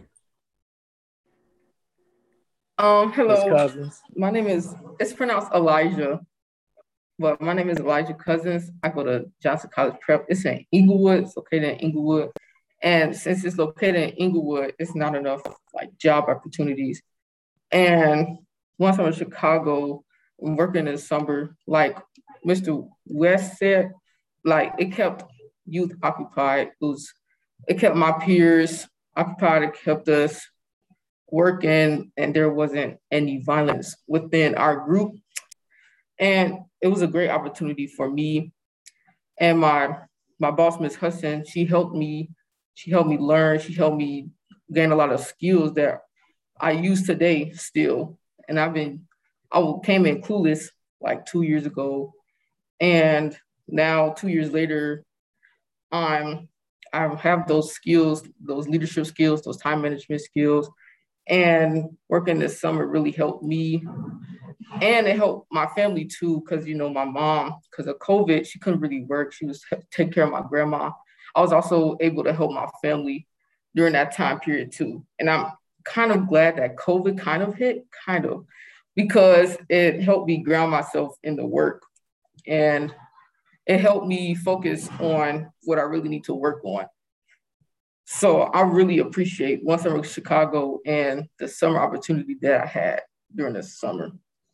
Um, hello,
Cousins.
My name is, it's pronounced Elijah, but my name is Elijah Cousins. I go to Johnson College Prep. It's in Inglewood, it's located in Inglewood. And since it's located in Inglewood, it's not enough like job opportunities. And once I'm in Chicago, I'm working in the summer, like Mister West said, like it kept youth occupied. It was, it kept my peers occupied. It kept us working, and there wasn't any violence within our group. And it was a great opportunity for me. And my my boss, Miz Hudson, she helped me, she helped me learn, she helped me gain a lot of skills that I use today still. And I've been, I came in clueless like two years ago. And now two years later, I'm, I have those skills, those leadership skills, those time management skills. And working this summer really helped me. And it helped my family too, because, you know, my mom, because of COVID, she couldn't really work. She was taking care of my grandma. I was also able to help my family during that time period too. And I'm kind of glad that COVID kind of hit, kind of, because it helped me ground myself in the work. And it helped me focus on what I really need to work on. So I really appreciate One Summer Chicago and the summer opportunity that I had during this summer.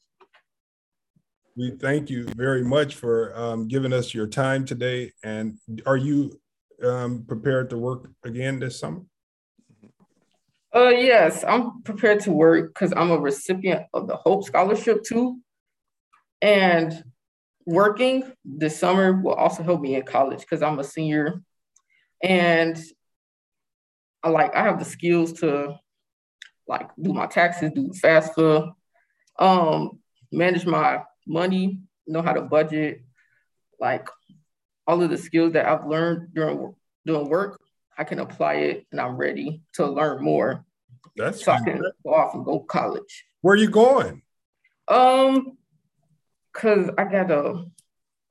We thank you very much for um, giving us your time today. And are you um, prepared to work again this summer?
Uh, yes, I'm prepared to work because I'm a recipient of the Hope Scholarship too. And working this summer will also help me in college because I'm a senior. And I like, I have the skills to like do my taxes, do FAFSA, um, manage my money, know how to budget, like all of the skills that I've learned during doing work, I can apply it and I'm ready to learn more.
That's
so I can go off and go to college.
Where are you going?
Um, cause I got a,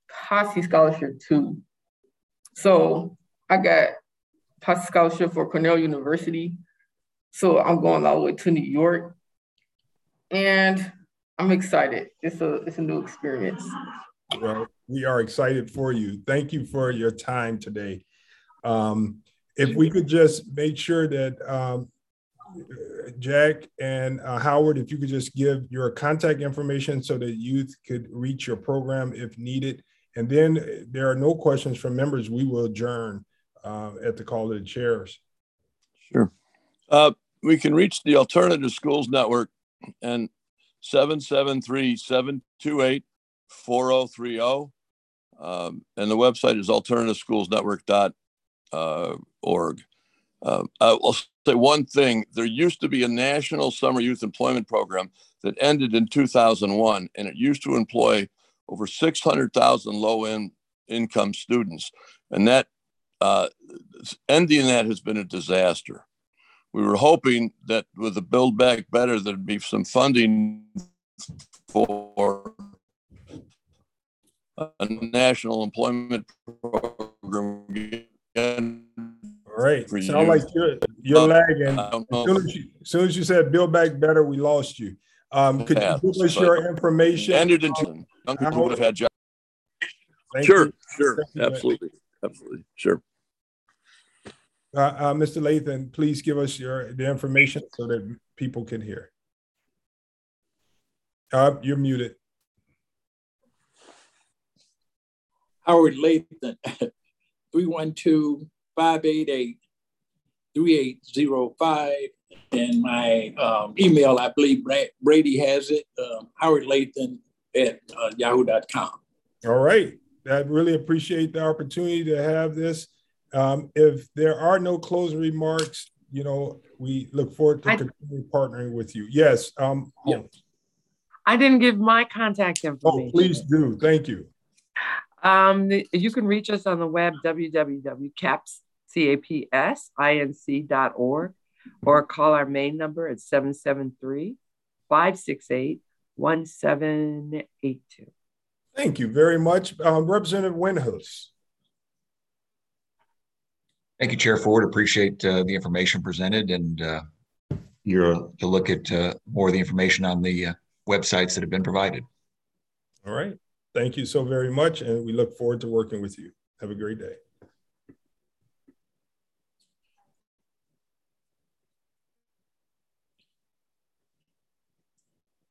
Posse Scholarship too. So I got Posse Scholarship for Cornell University. So I'm going all the way to New York. And I'm excited. It's a, it's a new experience.
Well, we are excited for you. Thank you for your time today. Um, if we could just make sure that um, Jack and uh, Howard, if you could just give your contact information so that youth could reach your program if needed. And then there are no questions from members. We will adjourn uh, at the call of the chairs.
Sure. Uh, we can reach the Alternative Schools Network and seven seven three, seven two eight, four oh three oh. Um, and the website is alternative schools network dot org. Uh, I'll say one thing. There used to be a national summer youth employment program that ended in two thousand one, and it used to employ over six hundred thousand low-income students. And that uh, ending that has been a disaster. We were hoping that with the Build Back Better, there'd be some funding for a national employment program.
All right. Sound like you're, you're lagging. As soon as, you, as soon as you said Build Back Better, we lost you. Um, could you give us your information?
Ended in
um,
young people would have had jobs.
Thank
Sure,
you.
sure,
Thank you,
absolutely, absolutely, sure.
Uh, uh, Mister Lathan, please give us your the information so that people can hear. Uh, you're muted.
Howard Lathan, three one two, five eight eight, three eight zero five. And my um, email, I believe Brady has it, um, Howard Lathan at uh, yahoo dot com.
All right. I really appreciate the opportunity to have this. Um, if there are no closing remarks, you know, we look forward to I, continue partnering with you. Yes. Um,
yeah. I didn't give my contact information.
Oh, please do. Thank you.
Um, you can reach us on the web, w w w dot capsinc dot org, or call our main number at seven seven three, five six eight, one seven eight two.
Thank you very much. Um, Representative Windhus.
Thank you, Chair Ford. Appreciate uh, the information presented and uh, your to look at uh, more of the information on the uh, websites that have been provided.
All right. Thank you so very much. And we look forward to working with you. Have a great day.